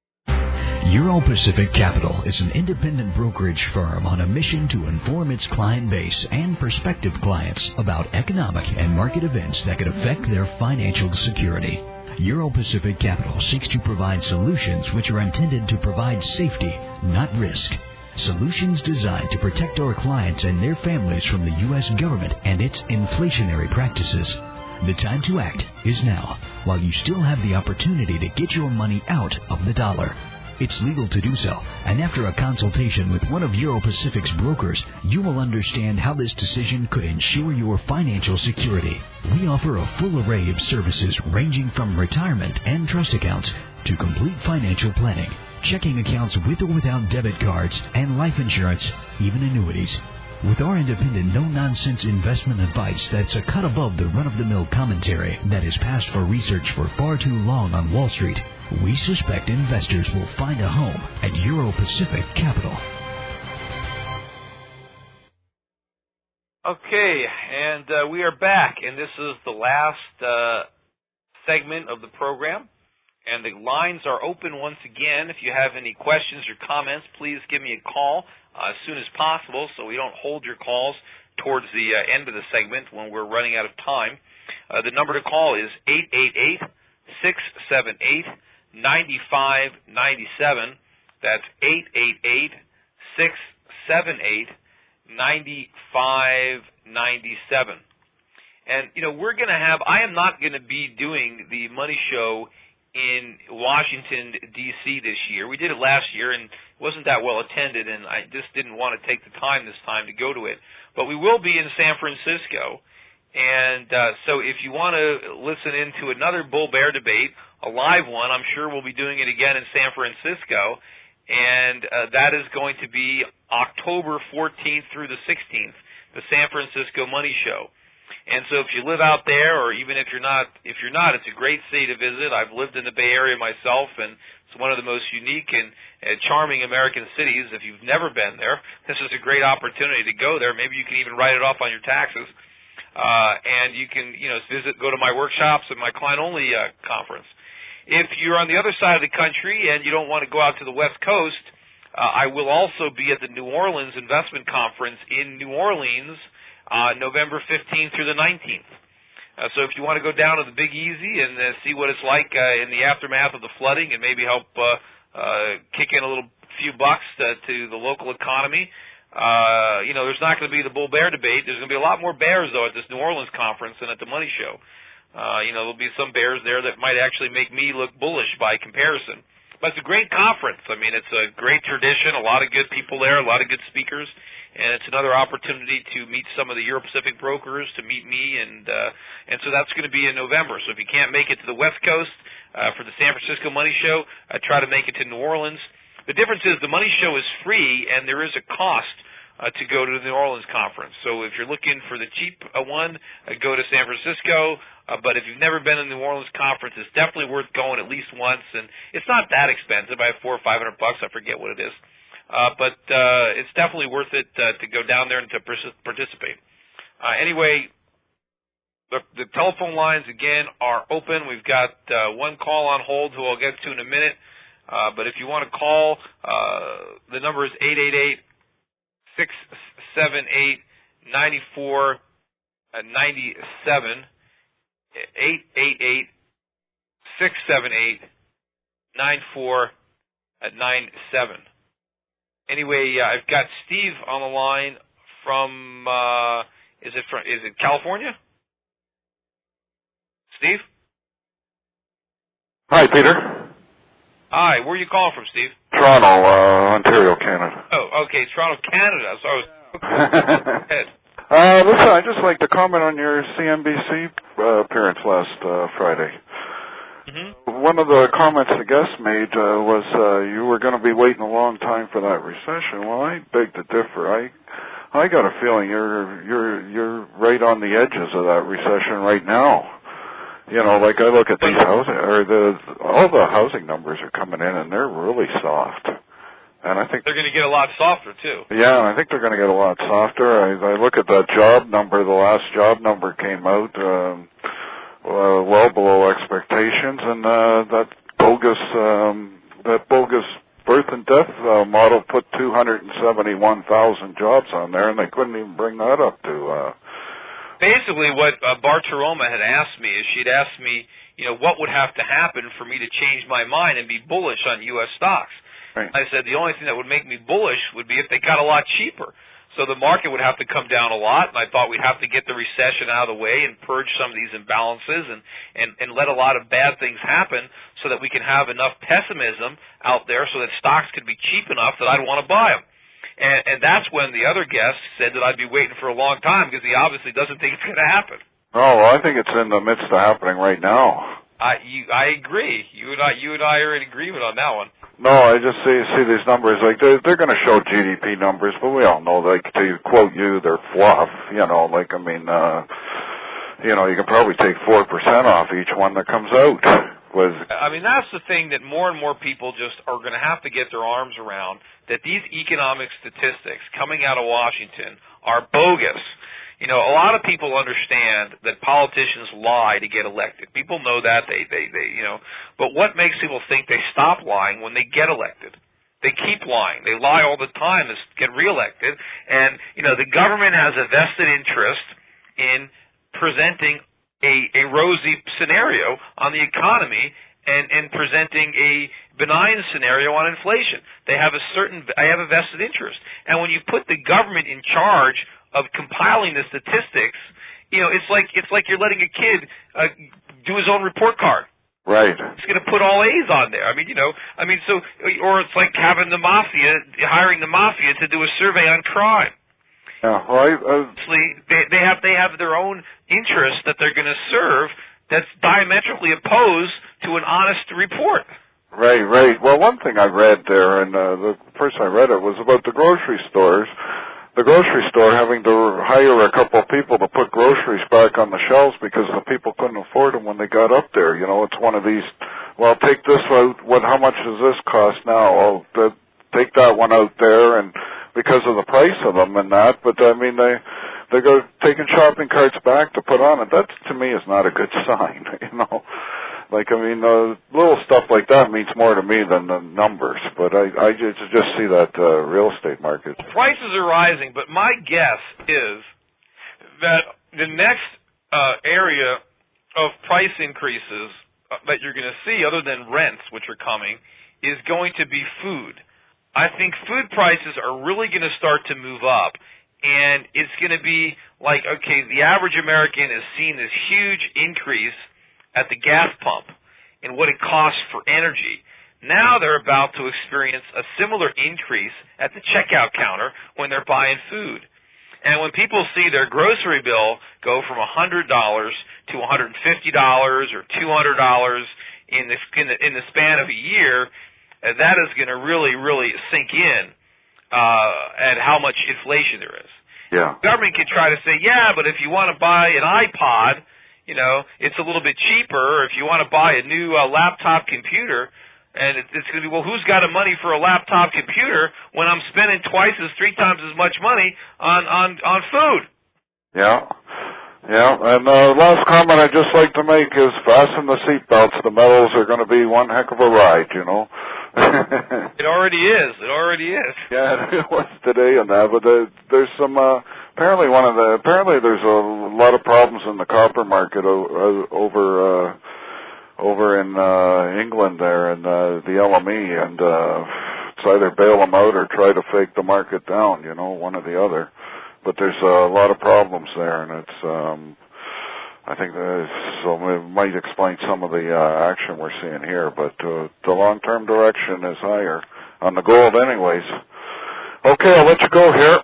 Euro Pacific Capital is an independent brokerage firm on a mission to inform its client base and prospective clients about economic and market events that could affect their financial security. Euro Pacific Capital seeks to provide solutions which are intended to provide safety, not risk. Solutions designed to protect our clients and their families from the U S government and its inflationary practices. The time to act is now, while you still have the opportunity to get your money out of the dollar. It's legal to do so, and after a consultation with one of Euro Pacific's brokers, you will understand how this decision could ensure your financial security. We offer a full array of services ranging from retirement and trust accounts to complete financial planning, checking accounts with or without debit cards, and life insurance, even annuities. With our independent, no-nonsense investment advice that's a cut above the run-of-the-mill commentary that has passed for research for far too long on Wall Street, we suspect investors will find a home at Euro Pacific Capital. Okay, and uh, we are back, and this is the last uh, segment of the program. And the lines are open once again. If you have any questions or comments, please give me a call uh, as soon as possible so we don't hold your calls towards the uh, end of the segment when we're running out of time. Uh, the number to call is eight eight eight, six seven eight, nine five nine seven. That's eight eight eight, six seven eight, nine five nine seven. And, you know, we're going to have, I am not going to be doing the Money Show in Washington, D C this year. We did it last year, and it wasn't that well attended, and I just didn't want to take the time this time to go to it. But we will be in San Francisco, And uh, so if you want to listen into another bull-bear debate, a live one, I'm sure we'll be doing it again in San Francisco, and uh, that is going to be October fourteenth through the sixteenth, the San Francisco Money Show. And so if you live out there, or even if you're not, if you're not, it's a great city to visit. I've lived in the Bay Area myself, and it's one of the most unique and uh, charming American cities. If you've never been there, this is a great opportunity to go there. Maybe you can even write it off on your taxes. Uh, and you can, you know, visit, go to my workshops and my client-only uh, conference. If you're on the other side of the country and you don't want to go out to the West Coast, uh, I will also be at the New Orleans Investment Conference in New Orleans, uh, November fifteenth through the nineteenth. Uh, so if you want to go down to the Big Easy and uh, see what it's like uh, in the aftermath of the flooding and maybe help uh, uh, kick in a little few bucks to, to the local economy, Uh, you know, there's not going to be the bull-bear debate. There's going to be a lot more bears, though, at this New Orleans conference than at the Money Show. Uh, you know, there'll be some bears there that might actually make me look bullish by comparison. But it's a great conference. I mean, it's a great tradition, a lot of good people there, a lot of good speakers, and it's another opportunity to meet some of the Euro-Pacific brokers, to meet me, and uh, and so that's going to be in November. So if you can't make it to the West Coast uh, for the San Francisco Money Show, uh, try to make it to New Orleans. The difference is the Money Show is free, and there is a cost uh, to go to the New Orleans conference. So if you're looking for the cheap uh, one, uh, go to San Francisco. Uh, but if you've never been to the New Orleans conference, it's definitely worth going at least once. And it's not that expensive. I have four or five hundred bucks. I forget what it is. Uh, but uh, it's definitely worth it uh, to go down there and to participate. Uh, anyway, the, the telephone lines, again, are open. We've got uh, one call on hold who I'll get to in a minute. Uh, but if you want to call, uh, the number is eight eight eight, six seven eight, nine four nine seven, eight eight eight, six seven eight, nine four nine seven. Anyway, uh, I've got Steve on the line from, uh, is it from, is it California? Steve? Hi, Peter. Hi, where are you calling from, Steve? Toronto, uh, Ontario, Canada. Oh, okay, Toronto, Canada. So I was... Go ahead. Uh, listen, I'd just like to comment on your C N B C uh, appearance last uh, Friday. Mm-hmm. One of the comments the guest made uh, was uh, you were going to be waiting a long time for that recession. Well, I beg to differ. I I got a feeling you're you're you're right on the edges of that recession right now. You know, like I look at these housing, or the all the housing numbers are coming in, and they're really soft. And I think they're going to get a lot softer too. Yeah, I think they're going to get a lot softer. I, I look at that job number. The last job number came out um, uh, well below expectations, and uh, that bogus um, that bogus birth and death uh, model put two hundred seventy-one thousand jobs on there, and they couldn't even bring that up to. Uh, Basically, what uh, Bartiromo had asked me is she'd asked me, you know, what would have to happen for me to change my mind and be bullish on U S stocks. Right. I said the only thing that would make me bullish would be if they got a lot cheaper. So the market would have to come down a lot, and I thought we'd have to get the recession out of the way and purge some of these imbalances and, and, and let a lot of bad things happen so that we can have enough pessimism out there so that stocks could be cheap enough that I'd want to buy them. And, and that's when the other guest said that I'd be waiting for a long time because he obviously doesn't think it's going to happen. Oh, well, I think it's in the midst of happening right now. I you, I agree. You and I, you and I are in agreement on that one. No, I just see see these numbers like they're, they're going to show G D P numbers, but we all know, like to quote you, they're fluff. You know, like I mean, uh, you know, you can probably take four percent off each one that comes out. Was I mean, that's the thing that more and more people just are going to have to get their arms around. That these economic statistics coming out of Washington are bogus. You know, a lot of people understand that politicians lie to get elected. People know that. They, they, they, you know. But what makes people think they stop lying when they get elected? They keep lying. They lie all the time to get reelected. And, you know, the government has a vested interest in presenting a, a rosy scenario on the economy and, and presenting a benign scenario on inflation. They have a certain, I have a vested interest. And when you put the government in charge of compiling the statistics, you know, it's like it's like you're letting a kid uh, do his own report card. Right. It's going to put all A's on there. I mean, you know, I mean, so, or it's like having the mafia, hiring the mafia to do a survey on crime. Yeah, well, I, uh, they, they have they have their own interests that they're going to serve that's diametrically opposed to an honest report. Right, right. Well, one thing I read there, and uh, the first I read it, was about the grocery stores. The grocery store having to hire a couple of people to put groceries back on the shelves because the people couldn't afford them when they got up there. You know, it's one of these, well, take this out, what, how much does this cost now? Well, the, take that one out there, and because of the price of them and that, but I mean, they, they go taking shopping carts back to put on it. That, to me, is not a good sign, you know. Like, I mean, uh, little stuff like that means more to me than the numbers. But I, I just, just see that uh, real estate market. Prices are rising, but my guess is that the next uh, area of price increases uh, that you're going to see, other than rents, which are coming, is going to be food. I think food prices are really going to start to move up. And it's going to be like, okay, the average American has seen this huge increase at the gas pump and what it costs for energy. Now they're about to experience a similar increase at the checkout counter when they're buying food. And when people see their grocery bill go from one hundred dollars to one hundred fifty dollars or two hundred dollars in the, in the, in the span of a year, uh, that is going to really, really sink in uh, at how much inflation there is. Yeah. The government can try to say, yeah, but if you want to buy an iPod, you know, it's a little bit cheaper. Or if you want to buy a new uh, laptop computer, and it, it's going to be, well, who's got the money for a laptop computer when I'm spending twice as, three times as much money on, on, on food? Yeah. Yeah, and the uh, last comment I'd just like to make is fasten the seatbelts. The metals are going to be one heck of a ride, you know. It already is. It already is. Yeah, it was today and that, but the, there's some, uh, apparently one of the, apparently there's a lot of problems in the copper market o- over, uh, over in, uh, England there and, uh, the L M E, and, uh, it's either bail them out or try to fake the market down, you know, one or the other. But there's a lot of problems there, and it's, um, I think that so it might explain some of the uh, action we're seeing here. But uh, the long-term direction is higher on the gold, anyways. Okay, I'll let you go here.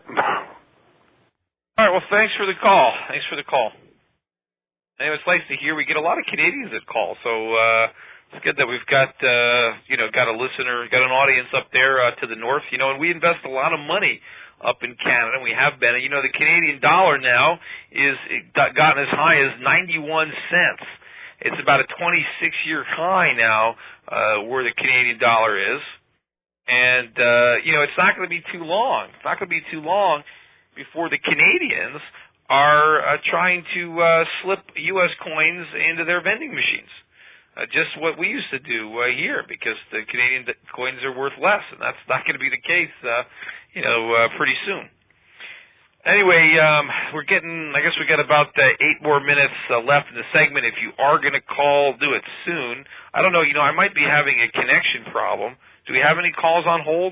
All right. Well, thanks for the call. Thanks for the call. Anyway, it's nice to hear. We get a lot of Canadians that call, so uh, it's good that we've got uh, you know got a listener, got an audience up there uh, to the north. You know, and we invest a lot of money up in Canada, and we have been. And, you know, the Canadian dollar now is gotten as high as ninety-one cents. It's about a twenty-six year high now uh, where the Canadian dollar is. And, uh, you know, it's not going to be too long. It's not going to be too long before the Canadians are uh, trying to uh, slip U S coins into their vending machines. Uh, just what we used to do uh, here, because the Canadian coins are worth less, and that's not going to be the case, uh, you know, uh, pretty soon. Anyway, um, we're getting, I guess we got about uh, eight more minutes uh, left in the segment. If you are going to call, do it soon. I don't know, you know, I might be having a connection problem. Do we have any calls on hold?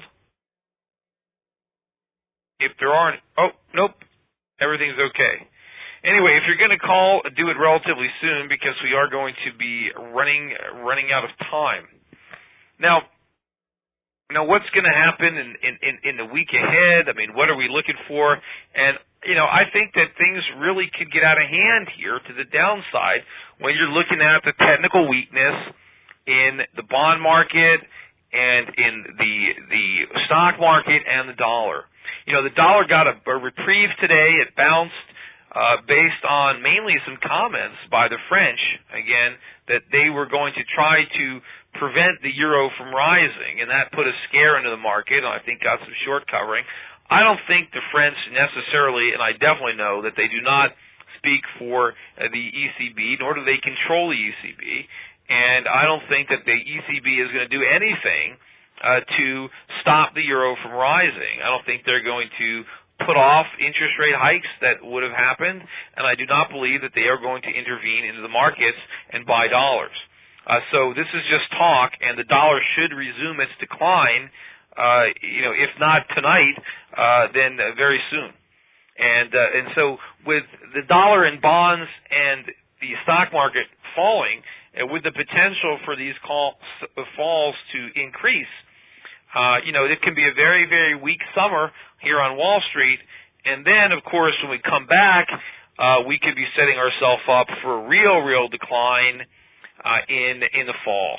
If there aren't, oh, nope, everything's okay. Anyway, if you're going to call, do it relatively soon, because we are going to be running running out of time. Now, now what's going to happen in, in, in the week ahead? I mean, what are we looking for? And, you know, I think that things really could get out of hand here to the downside when you're looking at the technical weakness in the bond market and in the the stock market and the dollar. You know, the dollar got a, a reprieve today. It bounced. Uh, based on mainly some comments by the French, again, that they were going to try to prevent the euro from rising, and that put a scare into the market, and I think got some short covering. I don't think the French necessarily, and I definitely know that they do not speak for uh, the E C B, nor do they control the E C B, and I don't think that the E C B is going to do anything uh, to stop the euro from rising. I don't think they're going to put off interest rate hikes that would have happened, and I do not believe that they are going to intervene into the markets and buy dollars. Uh, so this is just talk, and the dollar should resume its decline, uh, you know, if not tonight, uh, then uh, very soon. And uh, and so with the dollar and bonds and the stock market falling, uh, with the potential for these call, uh, falls to increase, Uh, you know, it can be a very, very weak summer here on Wall Street, And then, of course, when we come back, uh, we could be setting ourselves up for a real, real decline uh, in in the fall.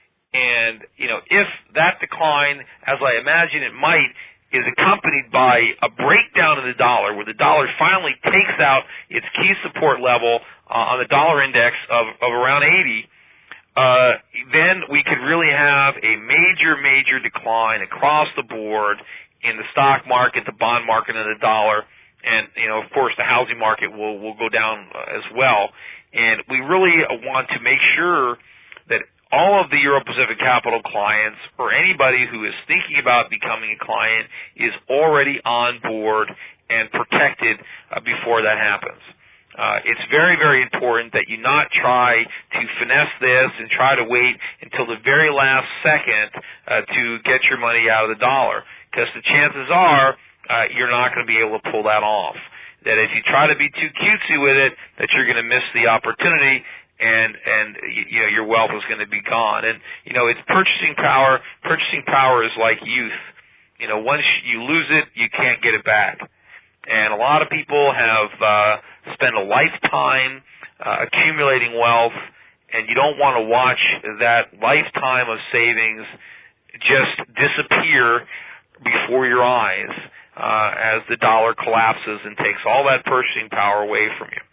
And, you know, if that decline, as I imagine it might, is accompanied by a breakdown of the dollar, where the dollar finally takes out its key support level uh, on the dollar index of, of around eighty, uh, then we could really have a major, major decline across the board in the stock market, the bond market, and the dollar. And, you know, of course, the housing market will, will go down uh, as well. And we really want to make sure that all of the Euro-Pacific Capital clients, or anybody who is thinking about becoming a client, is already on board and protected uh, before that happens. Uh, it's very, very important that you not try to finesse this and try to wait until the very last second uh, to get your money out of the dollar, because the chances are uh, you're not going to be able to pull that off. That if you try to be too cutesy with it, that you're going to miss the opportunity, and and you know your wealth is going to be gone. And you know it's purchasing power. Purchasing power is like youth. You know, once you lose it, you can't get it back. And a lot of people have uh, spent a lifetime uh, accumulating wealth, and you don't want to watch that lifetime of savings just disappear before your eyes uh, as the dollar collapses and takes all that purchasing power away from you.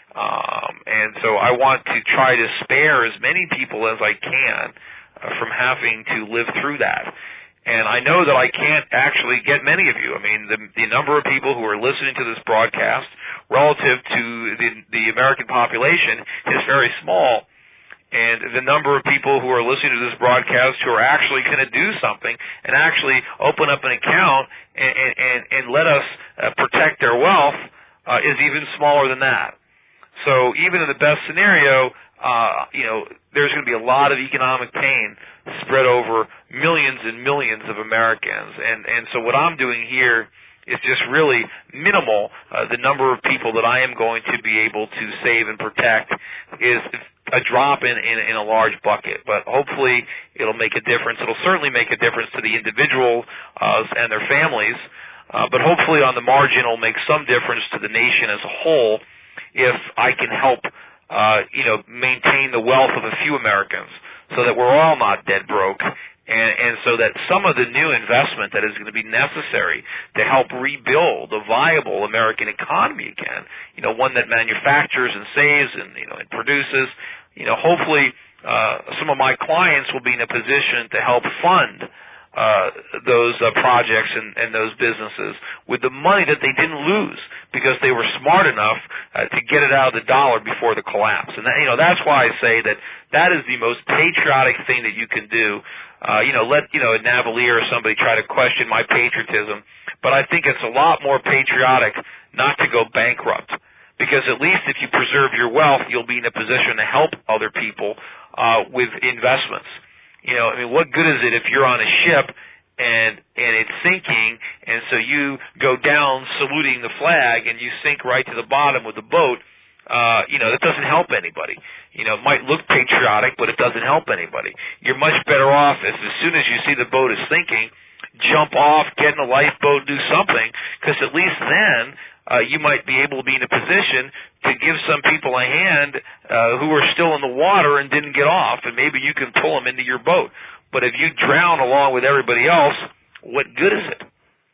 Um, and so I want to try to spare as many people as I can uh, from having to live through that. And I know that I can't actually get many of you. I mean, the, the number of people who are listening to this broadcast relative to the, the American population is very small. And the number of people who are listening to this broadcast who are actually going to do something and actually open up an account and, and, and let us uh, protect their wealth uh, is even smaller than that. So even in the best scenario, uh, you know, there's going to be a lot of economic pain spread over millions and millions of Americans. And, and so what I'm doing here is just really minimal. Uh, the number of people that I am going to be able to save and protect is a drop in, in, in a large bucket. But hopefully it'll make a difference. It'll certainly make a difference to the individuals uh, and their families. Uh, but hopefully on the margin it'll make some difference to the nation as a whole if I can help, uh, you know, maintain the wealth of a few Americans so that we're all not dead broke, and, and so that some of the new investment that is going to be necessary to help rebuild a viable American economy again, you know, one that manufactures and saves and, you know, and produces, you know, hopefully uh, some of my clients will be in a position to help fund uh, those uh, projects and, and those businesses with the money that they didn't lose because they were smart enough uh, to get it out of the dollar before the collapse. And that, you know, that's why I say that that is the most patriotic thing that you can do. Uh, you know, let, you know, a Navalier or somebody try to question my patriotism, but I think it's a lot more patriotic not to go bankrupt, because at least if you preserve your wealth, you'll be in a position to help other people uh, with investments. You know, I mean, what good is it if you're on a ship and and it's sinking, and so you go down saluting the flag and you sink right to the bottom with the boat? Uh, you know, that doesn't help anybody. You know, it might look patriotic, but it doesn't help anybody. You're much better off if as soon as you see the boat is sinking, jump off, get in a lifeboat, do something, because at least then uh, you might be able to be in a position to give some people a hand uh, who are still in the water and didn't get off, and maybe you can pull them into your boat. But if you drown along with everybody else, what good is it?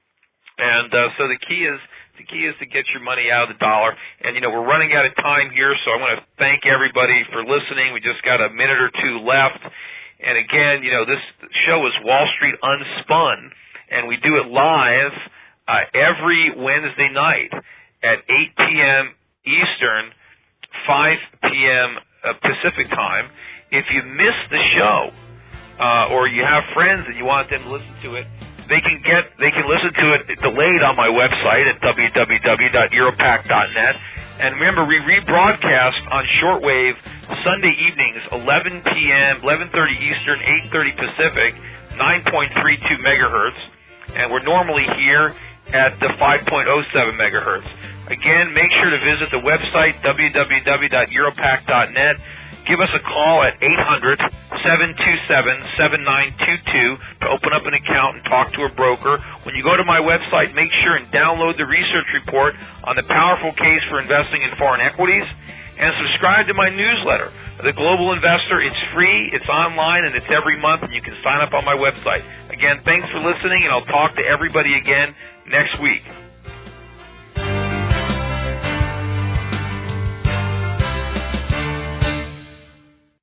And uh, so the key is the key is to get your money out of the dollar. And, you know, we're running out of time here, so I want to thank everybody for listening. We just got a minute or two left. And, again, you know, this show is Wall Street Unspun, and we do it live uh, every Wednesday night at eight p.m. Eastern, five p.m. Uh, Pacific time. If you miss the show uh, or you have friends and you want them to listen to it, They can get, they can listen to it delayed on my website at w w w dot europac dot net. And remember, we rebroadcast on shortwave Sunday evenings, eleven p.m., eleven thirty Eastern, eight thirty Pacific, nine point three two megahertz. And we're normally here at the five point oh seven megahertz. Again, make sure to visit the website, w w w dot europac dot net. Give us a call at eight hundred, seven two seven, seven nine two two to open up an account and talk to a broker. When you go to my website, make sure and download the research report on the powerful case for investing in foreign equities, and subscribe to my newsletter, The Global Investor. It's free, it's online, and it's every month, and you can sign up on my website. Again, thanks for listening, and I'll talk to everybody again next week.